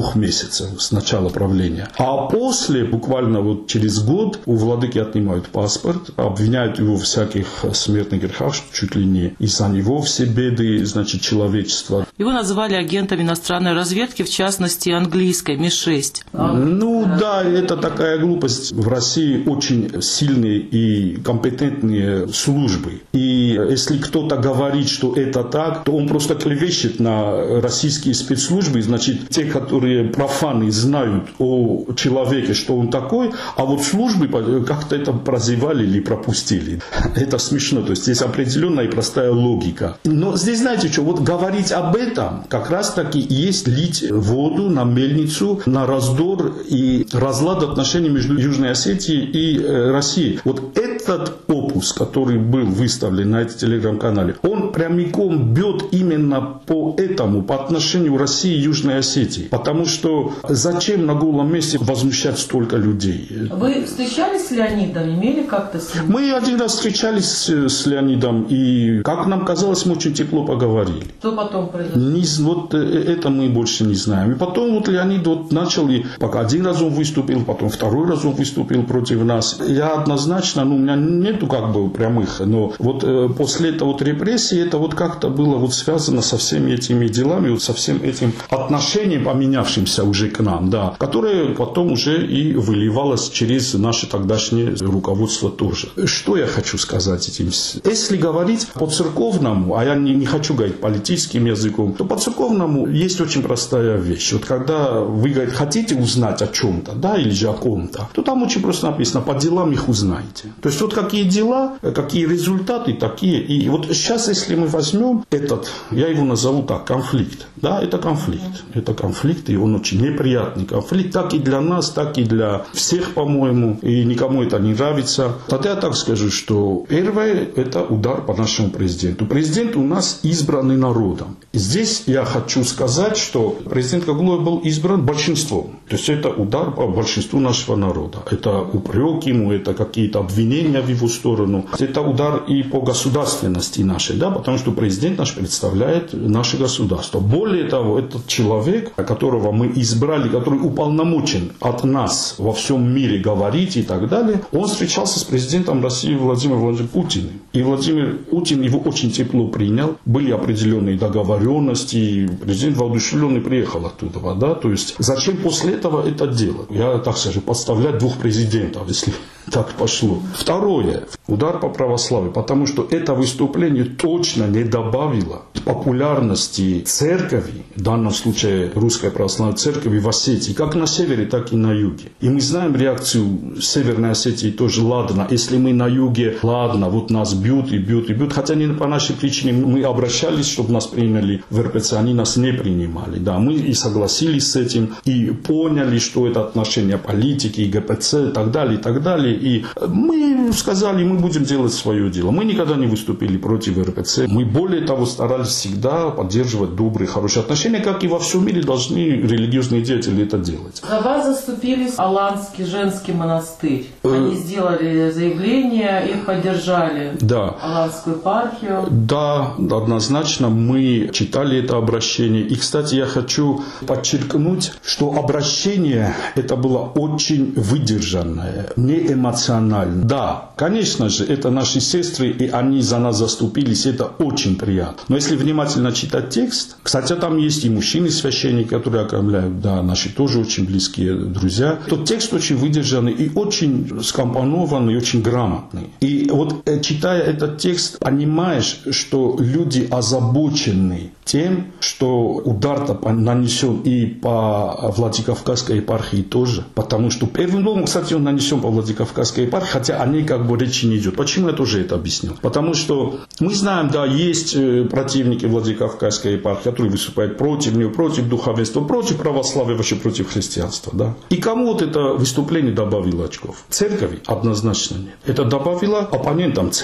2 месяцев с начала правления. А после, буквально вот через год, у владыки отнимают паспорт, обвиняют его в всяких смертных грехах, чуть ли не из-за него все беды, значит, человечества. Его называли агентом иностранной разведки, в частности, английской, МИ-6. Ну да, это такая глупость. В России очень сильные и компетентные службы. И если кто-то говорит, что это так, то он просто клевещет на российские спецслужбы. Значит, те, которые профаны, знают о человеке, что он такой, а вот службы как-то это прозевали или пропустили. Это смешно. То есть здесь определенная и простая логика. Но здесь, знаете что, вот говорить об этом как раз-таки есть лить воду на мельницу, на раздор и разлад отношений между Южной Осетией и Россией. Вот этот опус, который был выставлен на этом телеграм-канале, он прямиком бьет именно по этому, по отношению России и Южной Осетии. Потому что зачем на голом месте возмущать столько людей? Вы встречались с Леонидом? Имели как-то с ним? Мы один раз встречались с Леонидом, и, как нам казалось, мы очень тепло поговорили. Что потом произошло? Вот это мы больше не знаем. И потом вот Леонид вот начал, и пока один раз он выступил, потом второй раз он выступил против нас. Я однозначно, у меня нету как бы прямых, но вот после этого вот репрессий, это вот как-то было вот связано со всеми этими делами, вот со всем этим отношением, поменявшимся уже к нам, да, которое потом уже и выливалось через наше тогдашнее руководство тоже. Что я хочу сказать этим? Если говорить по церковному, а я не хочу говорить политическим языком, то по церковному есть очень простая вещь. Вот когда вы, говорите, хотите узнать о чем-то, да, или же о ком-то, то там очень просто написано, по делам их узнаете. То есть вот какие дела, какие результаты, такие. И вот сейчас, если мы возьмем этот, я его назову так, конфликт. Да, это конфликт. Это конфликт, и он очень неприятный конфликт. Так и для нас, так и для всех, по-моему. И никому это не нравится. Тогда я так скажу, что первое, это удар по нашему президенту. Президент у нас избранный народом. Здесь я хочу сказать, что президент Кагулоев был избран большинством. То есть это удар по большинству нашего народа. Это упрек ему, это какие-то обвинения в его сторону. Это удар и по государственности нашей, да, потому что президент наш представляет наше государство. Более того, этот человек, которого мы избрали, который уполномочен от нас во всем мире говорить и так далее, он встречался с президентом России Владимиром Владимировичем Путиным. И Владимир Путин его очень тепло принял. Были определенные договоренности. И президент воодушевленный приехал оттуда. Да? То есть зачем после этого это делать? Я так скажу, подставлять 2 президентов, если так пошло. Второе. Удар по православию. Потому что это выступление точно не добавило популярности церкви, в данном случае Русской Православной Церкви в Осетии, как на севере, так и на юге. И мы знаем реакцию Северной Осетии тоже, ладно, если мы на юге, ладно, вот нас бьют и бьют и бьют, хотя не по нашей причине мы обращались, чтобы нас приняли в РПЦ, они нас не принимали. Да, мы и согласились с этим, и поняли, что это отношение политики, и ГПЦ, и так далее, и так далее. И мы сказали, мы будем делать свое дело. Мы никогда не выступили против РПЦ. Мы более того старались всегда поддерживать добрые, хорошие отношения, как и во всем мире должны религиозные деятели это делать. За вас заступились Аланский женский монастырь. Они сделали заявление и поддержали Аланскую епархию. Да, однозначно мы читали это обращение. И, кстати, я хочу подчеркнуть, что обращение это было очень выдержанное, не эмоциональное. Да, конечно же, это наши сестры, и они за нас заступились, это очень приятно. Но если внимательно читать текст, кстати, там есть и мужчины-священники, которые окормляют, да, наши тоже очень близкие друзья, то текст очень выдержанный и очень скомпонованный, и очень грамотный. И вот читая этот текст, понимаешь, что люди озабочены тем, что удар-то нанесен и по Владикавказской епархии тоже. Потому что первым делом, кстати, он нанесен по Владикавказской епархии, хотя о ней как бы речи не идет. Почему я тоже это объяснил? Потому что мы знаем, да, есть противники Владикавказской епархии, которые выступают против нее, против духовенства, против православия, вообще против христианства. Да? И кому вот это выступление добавило очков? Церкви? Однозначно нет. Это добавило оппонентам церкви.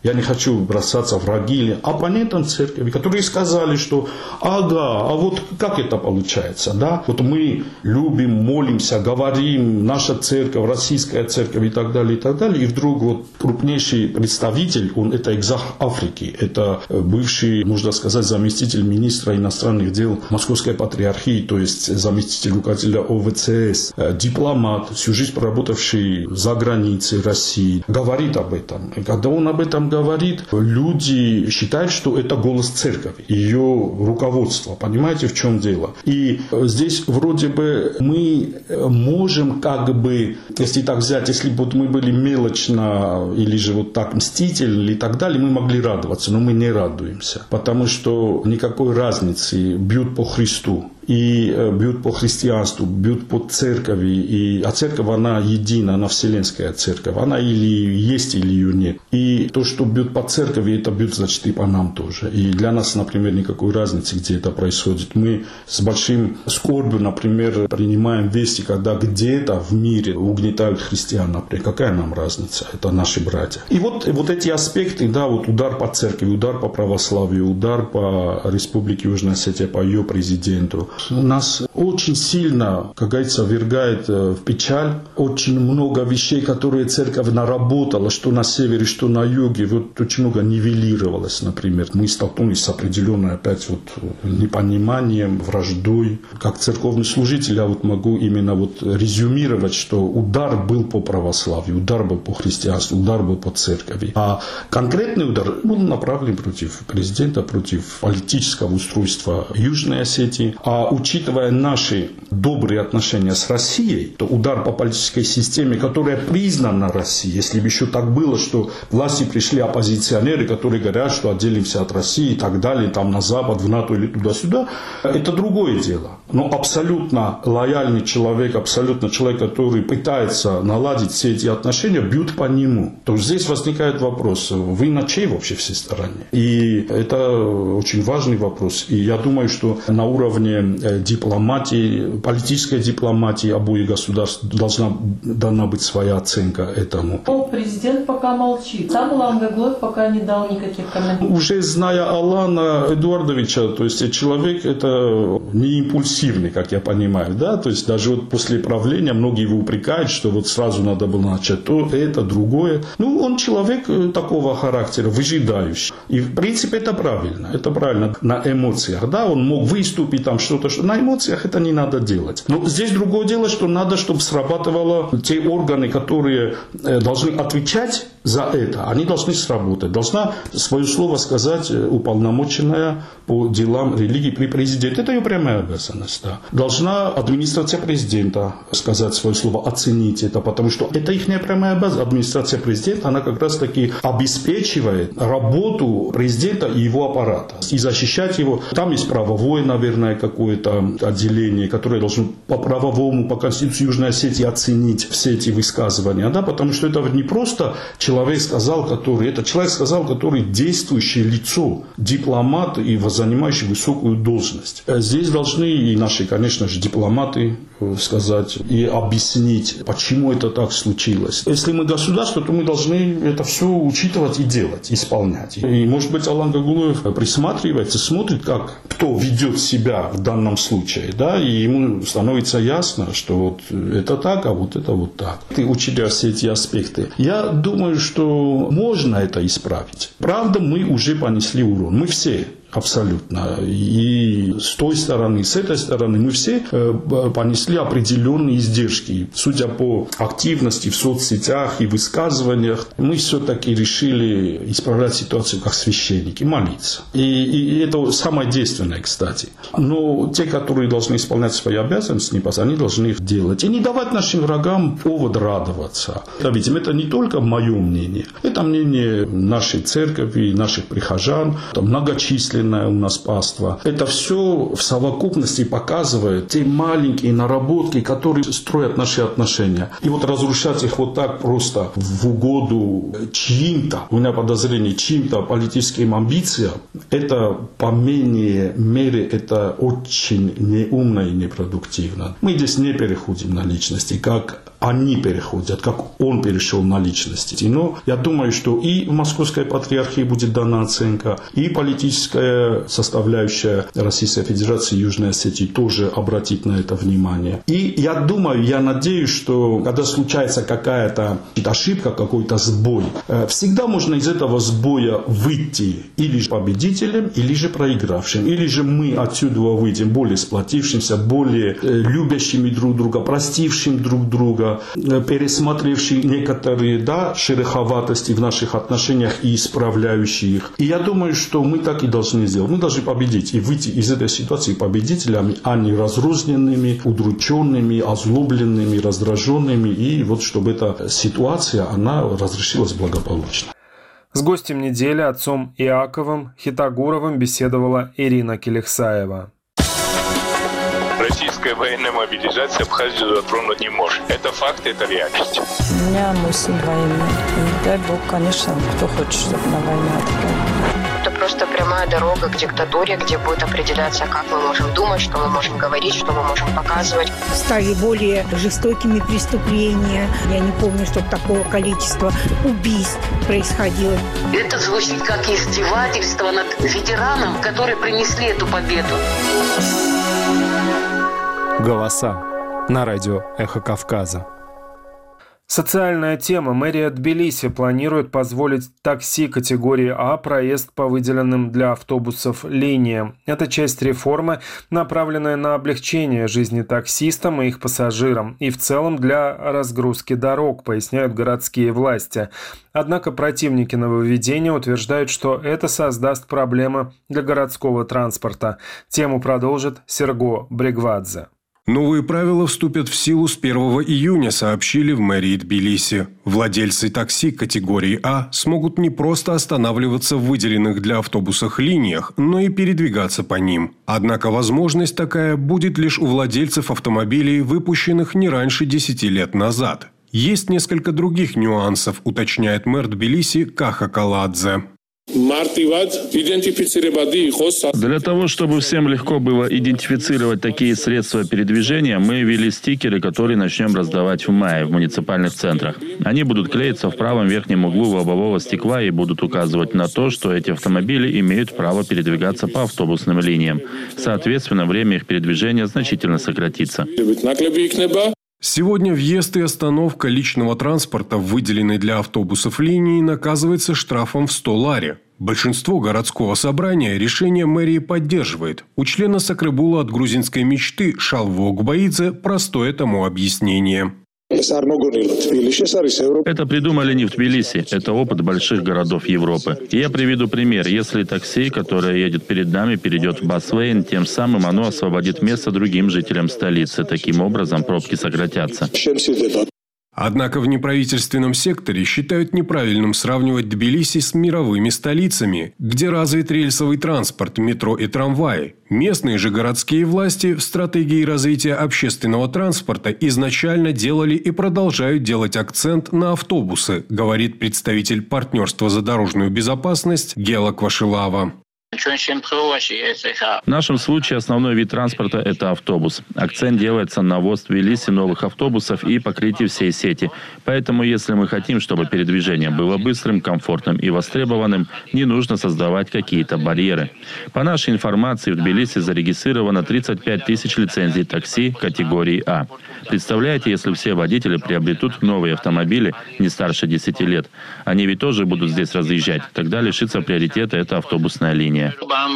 Я не хочу бросаться в враги оппонентам церкви, которые сказали, что ага, а вот как это получается, да? Вот мы любим, молимся, говорим, наша церковь, российская церковь и так далее, и вдруг вот крупнейший представитель, это экзарх Африки, это бывший, можно сказать, заместитель министра иностранных дел Московской патриархии, то есть заместитель руководителя ОВЦС, дипломат, всю жизнь проработавший за границей России, говорит об этом. И когда он об этом говорит, люди считают, что это голос церкви, ее руководство. Понимаете, в чем дело? И здесь вроде бы мы можем как бы, если так взять, если бы вот мы были мелочно или же вот так мстительны и так далее, мы могли радоваться, но мы не радуемся, потому что никакой разницы, бьют по Христу. И бьют по христианству, бьют по церкви. А церковь, она едина, она вселенская церковь. Она или есть, или ее нет. И то, что бьют по церкви, это бьют, значит, и по нам тоже. И для нас, например, никакой разницы, где это происходит. Мы с большим скорбью, например, принимаем вести, когда где-то в мире угнетают христиан, например. Какая нам разница? Это наши братья. И вот эти аспекты, да, вот удар по церкви, удар по православию, удар по Республике Южная Осетия, по ее президенту, нас очень сильно, как говорится, ввергает в печаль. Очень много вещей, которые церковь наработала, что на севере, что на юге, вот очень много нивелировалось, например. Мы столкнулись с определенной опять вот непониманием, враждой. Как церковный служитель я вот могу именно вот резюмировать, что удар был по православию, удар был по христианству, удар был по церкви. А конкретный удар был направлен против президента, против политического устройства Южной Осетии. А учитывая наши добрые отношения с Россией, то удар по политической системе, которая признана Россией, если бы еще так было, что к власти пришли оппозиционеры, которые говорят, что отделимся от России и так далее, там на Запад, в НАТО или туда-сюда, это другое дело. Но абсолютно лояльный человек, абсолютно человек, который пытается наладить все эти отношения, бьют по нему. То здесь возникает вопрос, вы на чьей вообще всей стороне? И это очень важный вопрос. И я думаю, что на уровне дипломатии, политической дипломатии обоих государств должна быть своя оценка этому. Но президент пока молчит. Сам Лангаглоев пока не дал никаких комментариев. Уже зная Алана Эдуардовича, то есть человек это не импульсивный, как я понимаю, да, то есть даже вот после правления многие его упрекают, что вот сразу надо было начать то, это, другое. Ну, он человек такого характера, выжидающий. И в принципе это правильно на эмоциях, да, он мог выступить там что-то, что на эмоциях это не надо делать. Но здесь другое дело, что надо, чтобы срабатывало те органы, которые должны отвечать за это, они должны сработать. Должна свое слово сказать уполномоченная по делам религии при президенте. Это ее прямая обязанность. Да. Должна администрация президента сказать свое слово, оценить это, потому что это их прямая обязанность. Администрация президента, она как раз таки обеспечивает работу президента и его аппарата. И защищать его. Там есть правовое, наверное, какое-то отделение, которое должно по правовому, по Конституции Южной Осетии оценить все эти высказывания. Да, потому что это не просто человек сказал, который действующее лицо, дипломат и занимающий высокую должность. Здесь должны и наши, конечно же, дипломаты сказать и объяснить, почему это так случилось. Если мы государство, то мы должны это все учитывать и делать, исполнять. И, может быть, Алан Гагулоев присматривается, смотрит, как кто ведет себя в данном случае, да, и ему становится ясно, что вот это так, а вот это вот так. И учитывая все эти аспекты, я думаю, что можно это исправить. Правда, мы уже понесли урон. Мы все. Абсолютно. И с той стороны, и с этой стороны мы все понесли определенные издержки. Судя по активности в соцсетях и высказываниях, мы все-таки решили исправлять ситуацию как священники, молиться. И это самое действенное, кстати. Но те, которые должны исполнять свои обязанности, они должны их делать. И не давать нашим врагам повод радоваться. Ведь это не только мое мнение. Это мнение нашей церкви, наших прихожан, многочисленных. промышленное у нас паство. Это все в совокупности показывает те маленькие наработки, которые строят наши отношения. И вот разрушать их вот так просто в угоду чьим-то, у меня подозрение, чьим-то политическим амбициям, это по менее мере, это очень неумно и непродуктивно. Мы здесь не переходим на личности, как они переходят, как он перешел на личности. Но я думаю, что и в Московской патриархии будет дана оценка, и политическая составляющая Российской Федерации Южной Осетии тоже обратит на это внимание. И я думаю, я надеюсь, что когда случается какая-то ошибка, какой-то сбой, всегда можно из этого сбоя выйти или же победителем, или же проигравшим. Или же мы отсюда выйдем более сплотившимся, более любящими друг друга, простившим друг друга, пересмотревшие некоторые шероховатости в наших отношениях и исправляющие их. И я думаю, что мы так и должны сделать. Мы должны победить и выйти из этой ситуации победителями, а не разрозненными, удрученными, озлобленными, раздраженными. И вот чтобы эта ситуация, она разрешилась благополучно. С гостем недели, отцом Иаковом Хитагуровым, беседовала Ирина Келехсаева. Российская военная мобилизация Абхазию затронуть не может. Это факт, это реальность. У меня мой сын военный. И дай Бог, конечно, кто хочет, чтобы на войну отправили. Это просто прямая дорога к диктатуре, где будет определяться, как мы можем думать, что мы можем говорить, что мы можем показывать. Стали более жестокими преступления. Я не помню, чтобы такого количества убийств происходило. Это звучит как издевательство над ветераном, которые принесли эту победу. Голоса на радио «Эхо Кавказа». Социальная тема. Мэрия Тбилиси планирует позволить такси категории А проезд по выделенным для автобусов линиям. Это часть реформы, направленная на облегчение жизни таксистам и их пассажирам, и в целом для разгрузки дорог, поясняют городские власти. Однако противники нововведения утверждают, что это создаст проблемы для городского транспорта. Тему продолжит Серго Брегвадзе. Новые правила вступят в силу с 1 июня, сообщили в мэрии Тбилиси. Владельцы такси категории А смогут не просто останавливаться в выделенных для автобусов линиях, но и передвигаться по ним. Однако возможность такая будет лишь у владельцев автомобилей, выпущенных не раньше 10 лет назад. Есть несколько других нюансов, уточняет мэр Тбилиси Каха Каладзе. Для того, чтобы всем легко было идентифицировать такие средства передвижения, мы ввели стикеры, которые начнем раздавать в мае в муниципальных центрах. Они будут клеиться в правом верхнем углу лобового стекла и будут указывать на то, что эти автомобили имеют право передвигаться по автобусным линиям. Соответственно, время их передвижения значительно сократится. Сегодня въезд и остановка личного транспорта в выделенной для автобусов линии наказывается штрафом в 100 лари. Большинство городского собрания решение мэрии поддерживает. У члена Сакребула от грузинской мечты Шалво Гбаидзе простое тому объяснение. Это придумали не в Тбилиси, это опыт больших городов Европы. И я приведу пример. Если такси, которое едет перед нами, перейдет в Басвейн, тем самым оно освободит место другим жителям столицы. Таким образом, пробки сократятся. Однако в неправительственном секторе считают неправильным сравнивать Тбилиси с мировыми столицами, где развит рельсовый транспорт, метро и трамваи. Местные же городские власти в стратегии развития общественного транспорта изначально делали и продолжают делать акцент на автобусы, говорит представитель партнерства за дорожную безопасность Гела Квашилава. В нашем случае основной вид транспорта – это автобус. Акцент делается на ввоз в Тбилиси новых автобусов и покрытие всей сети. Поэтому, если мы хотим, чтобы передвижение было быстрым, комфортным и востребованным, не нужно создавать какие-то барьеры. По нашей информации, в Тбилиси зарегистрировано 35 тысяч лицензий такси категории А. Представляете, если все водители приобретут новые автомобили не старше 10 лет, они ведь тоже будут здесь разъезжать, тогда лишится приоритета эта автобусная линия.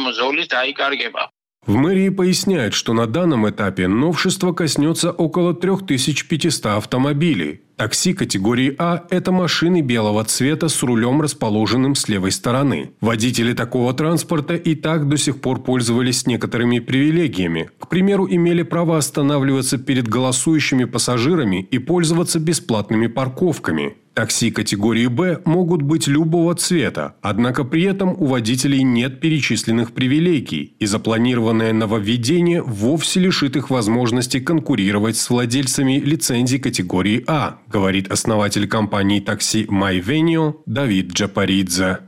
В мэрии поясняют, что на данном этапе новшество коснется около 3500 автомобилей. Такси категории А – это машины белого цвета с рулем, расположенным с левой стороны. Водители такого транспорта и так до сих пор пользовались некоторыми привилегиями. К примеру, имели право останавливаться перед голосующими пассажирами и пользоваться бесплатными парковками. Такси категории «Б» могут быть любого цвета, однако при этом у водителей нет перечисленных привилегий, и запланированное нововведение вовсе лишит их возможности конкурировать с владельцами лицензий категории «А», говорит основатель компании такси MyVenue Давид Джапаридзе.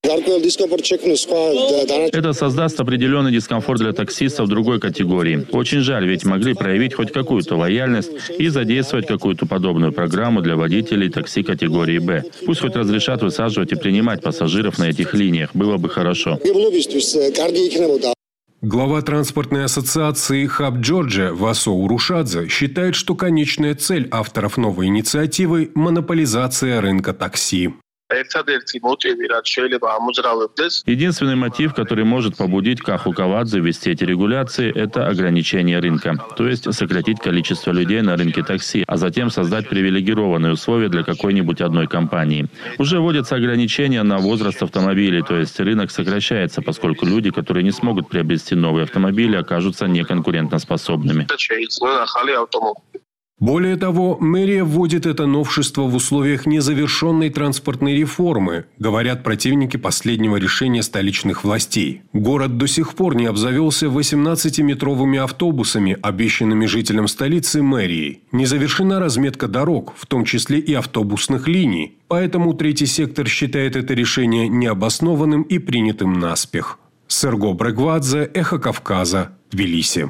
Это создаст определенный дискомфорт для таксистов другой категории. Очень жаль, ведь могли проявить хоть какую-то лояльность и задействовать какую-то подобную программу для водителей такси категории «Б». Пусть хоть разрешат высаживать и принимать пассажиров на этих линиях. Было бы хорошо. Глава транспортной ассоциации «Хаб Джорджия» Васо Урушадзе считает, что конечная цель авторов новой инициативы – монополизация рынка такси. Единственный мотив, который может побудить Каху Кавадзе ввести эти регуляции, это ограничение рынка. То есть сократить количество людей на рынке такси, а затем создать привилегированные условия для какой-нибудь одной компании. Уже вводятся ограничения на возраст автомобилей, то есть рынок сокращается, поскольку люди, которые не смогут приобрести новые автомобили, окажутся неконкурентоспособными. Более того, мэрия вводит это новшество в условиях незавершенной транспортной реформы, говорят противники последнего решения столичных властей. Город до сих пор не обзавелся 18-метровыми автобусами, обещанными жителям столицы мэрией. Не завершена разметка дорог, в том числе и автобусных линий. Поэтому третий сектор считает это решение необоснованным и принятым наспех. Серго Брегвадзе, Эхо Кавказа, Тбилиси.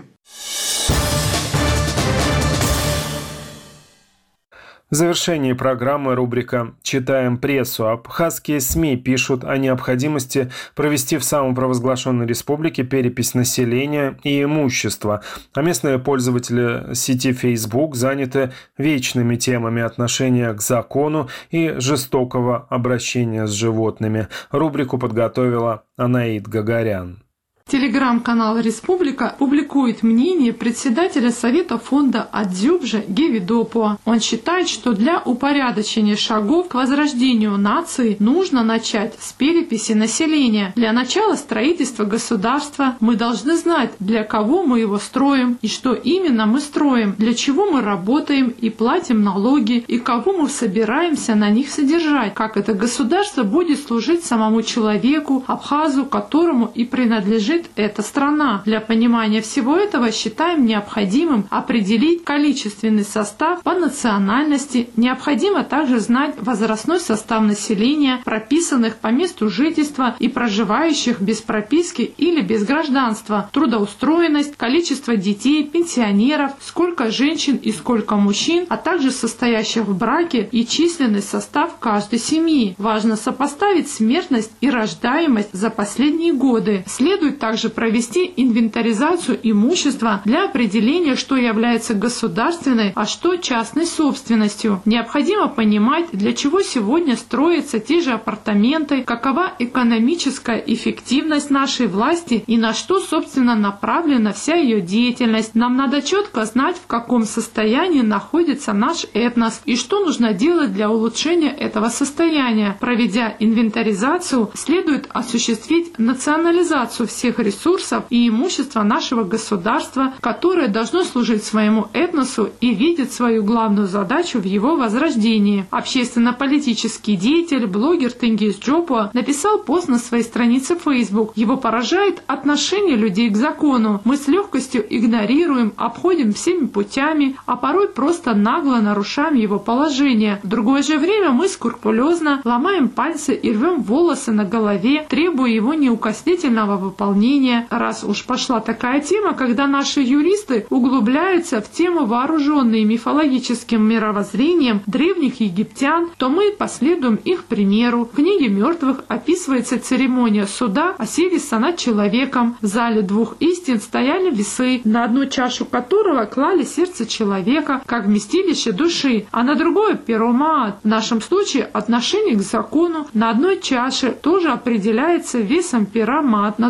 В завершении программы рубрика «Читаем прессу». Абхазские СМИ пишут о необходимости провести в самопровозглашенной республике перепись населения и имущества, а местные пользователи сети Facebook заняты вечными темами отношения к закону и жестокого обращения с животными. Рубрику подготовила Анаид Гагарян. Телеграм-канал «Республика» публикует мнение председателя Совета фонда Адзюбжа Гевидопуа. Он считает, что для упорядочения шагов к возрождению нации нужно начать с переписи населения. Для начала строительства государства мы должны знать, для кого мы его строим и что именно мы строим, для чего мы работаем и платим налоги, и кого мы собираемся на них содержать, как это государство будет служить самому человеку, абхазу, которому и принадлежит эта страна. Для понимания всего этого считаем необходимым определить количественный состав по национальности. Необходимо также знать возрастной состав населения, прописанных по месту жительства и проживающих без прописки или без гражданства, трудоустроенность, количество детей, пенсионеров, сколько женщин и сколько мужчин, а также состоящих в браке и численный состав каждой семьи. Важно сопоставить смертность и рождаемость за последние годы. Следует также провести инвентаризацию имущества для определения, что является государственной, а что частной собственностью. Необходимо понимать, для чего сегодня строятся те же апартаменты, какова экономическая эффективность нашей власти и на что, собственно, направлена вся ее деятельность. Нам надо четко знать, в каком состоянии находится наш этнос и что нужно делать для улучшения этого состояния. Проведя инвентаризацию, следует осуществить национализацию всех ресурсов и имущества нашего государства, которое должно служить своему этносу и видит свою главную задачу в его возрождении. Общественно-политический деятель, блогер Тенгиз Джопуа написал пост на своей странице Facebook. Его поражает отношение людей к закону. Мы с легкостью игнорируем, обходим всеми путями, а порой просто нагло нарушаем его положение. В другое же время мы скрупулезно ломаем пальцы и рвем волосы на голове, требуя его неукоснительного выполнения. Раз уж пошла такая тема, когда наши юристы углубляются в тему, вооруженные мифологическим мировоззрением древних египтян, то мы последуем их примеру. В книге мертвых описывается церемония суда Осириса над человеком. В зале двух истин стояли весы, на одну чашу которого клали сердце человека, как вместилище души, а на другое перо Маат. В нашем случае отношение к закону на одной чаше тоже определяется весом пера Маат на другой.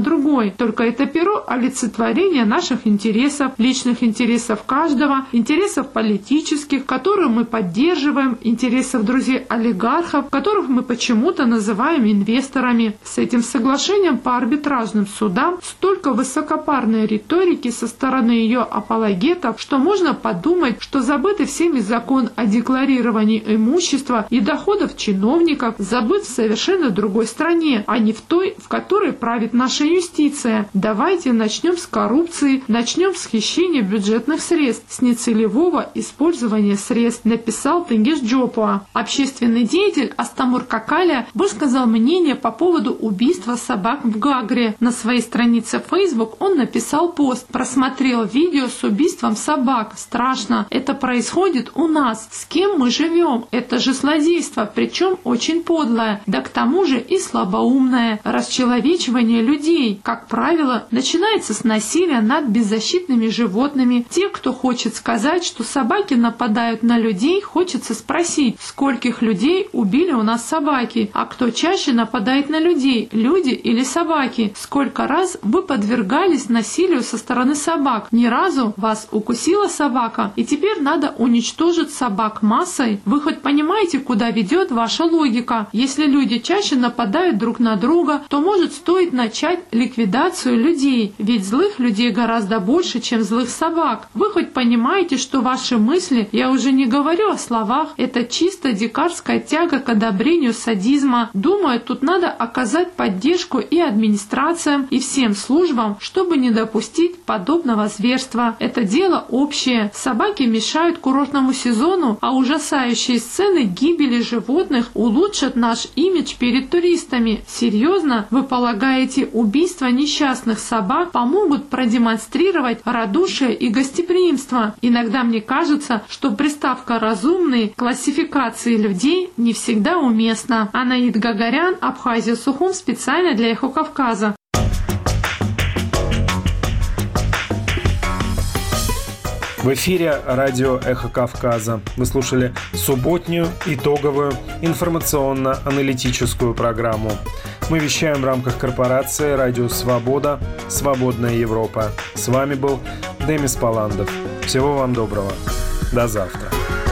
перой. Только это перо – олицетворение наших интересов, личных интересов каждого, интересов политических, которые мы поддерживаем, интересов друзей-олигархов, которых мы почему-то называем инвесторами. С этим соглашением по арбитражным судам столько высокопарной риторики со стороны ее апологетов, что можно подумать, что забытый всеми закон о декларировании имущества и доходов чиновников забыт в совершенно другой стране, а не в той, в которой правит наша юстиция. Давайте начнем с коррупции, начнем с хищения бюджетных средств, с нецелевого использования средств, написал Тенгиз Джопуа. Общественный деятель Астамур Какаля высказал мнение по поводу убийства собак в Гагре. На своей странице Facebook он написал пост: «Просмотрел видео с убийством собак. Страшно. Это происходит у нас. С кем мы живем? Это же злодейство, причем очень подлое. Да к тому же и слабоумное. Расчеловечивание людей, как правило, начинается с насилия над беззащитными животными. Те, кто хочет сказать, что собаки нападают на людей, хочется спросить, скольких людей убили у нас собаки, а кто чаще нападает на людей, люди или собаки? Сколько раз вы подвергались насилию со стороны собак? Ни разу вас укусила собака, и теперь надо уничтожить собак массой? Вы хоть понимаете, куда ведет ваша логика? Если люди чаще нападают друг на друга, то может стоит начать ликвидацию людей, ведь злых людей гораздо больше, чем злых собак. Вы хоть понимаете, что ваши мысли, я уже не говорю о словах, это чисто дикарская тяга к одобрению садизма. Думаю, тут надо оказать поддержку и администрациям, и всем службам, чтобы не допустить подобного зверства. Это дело общее. Собаки мешают курортному сезону, а ужасающие сцены гибели животных улучшат наш имидж перед туристами. Серьезно? Вы полагаете, убийства несчастных собак помогут продемонстрировать радушие и гостеприимство? Иногда мне кажется, что приставка «разумные» классификации людей не всегда уместна. Анаид Гагарян, Абхазия, Сухум, специально для «Эхо Кавказа». В эфире радио «Эхо Кавказа». Вы слушали субботнюю, итоговую, информационно-аналитическую программу. Мы вещаем в рамках корпорации «Радио Свобода. Свободная Европа». С вами был Демис Паландов. Всего вам доброго. До завтра.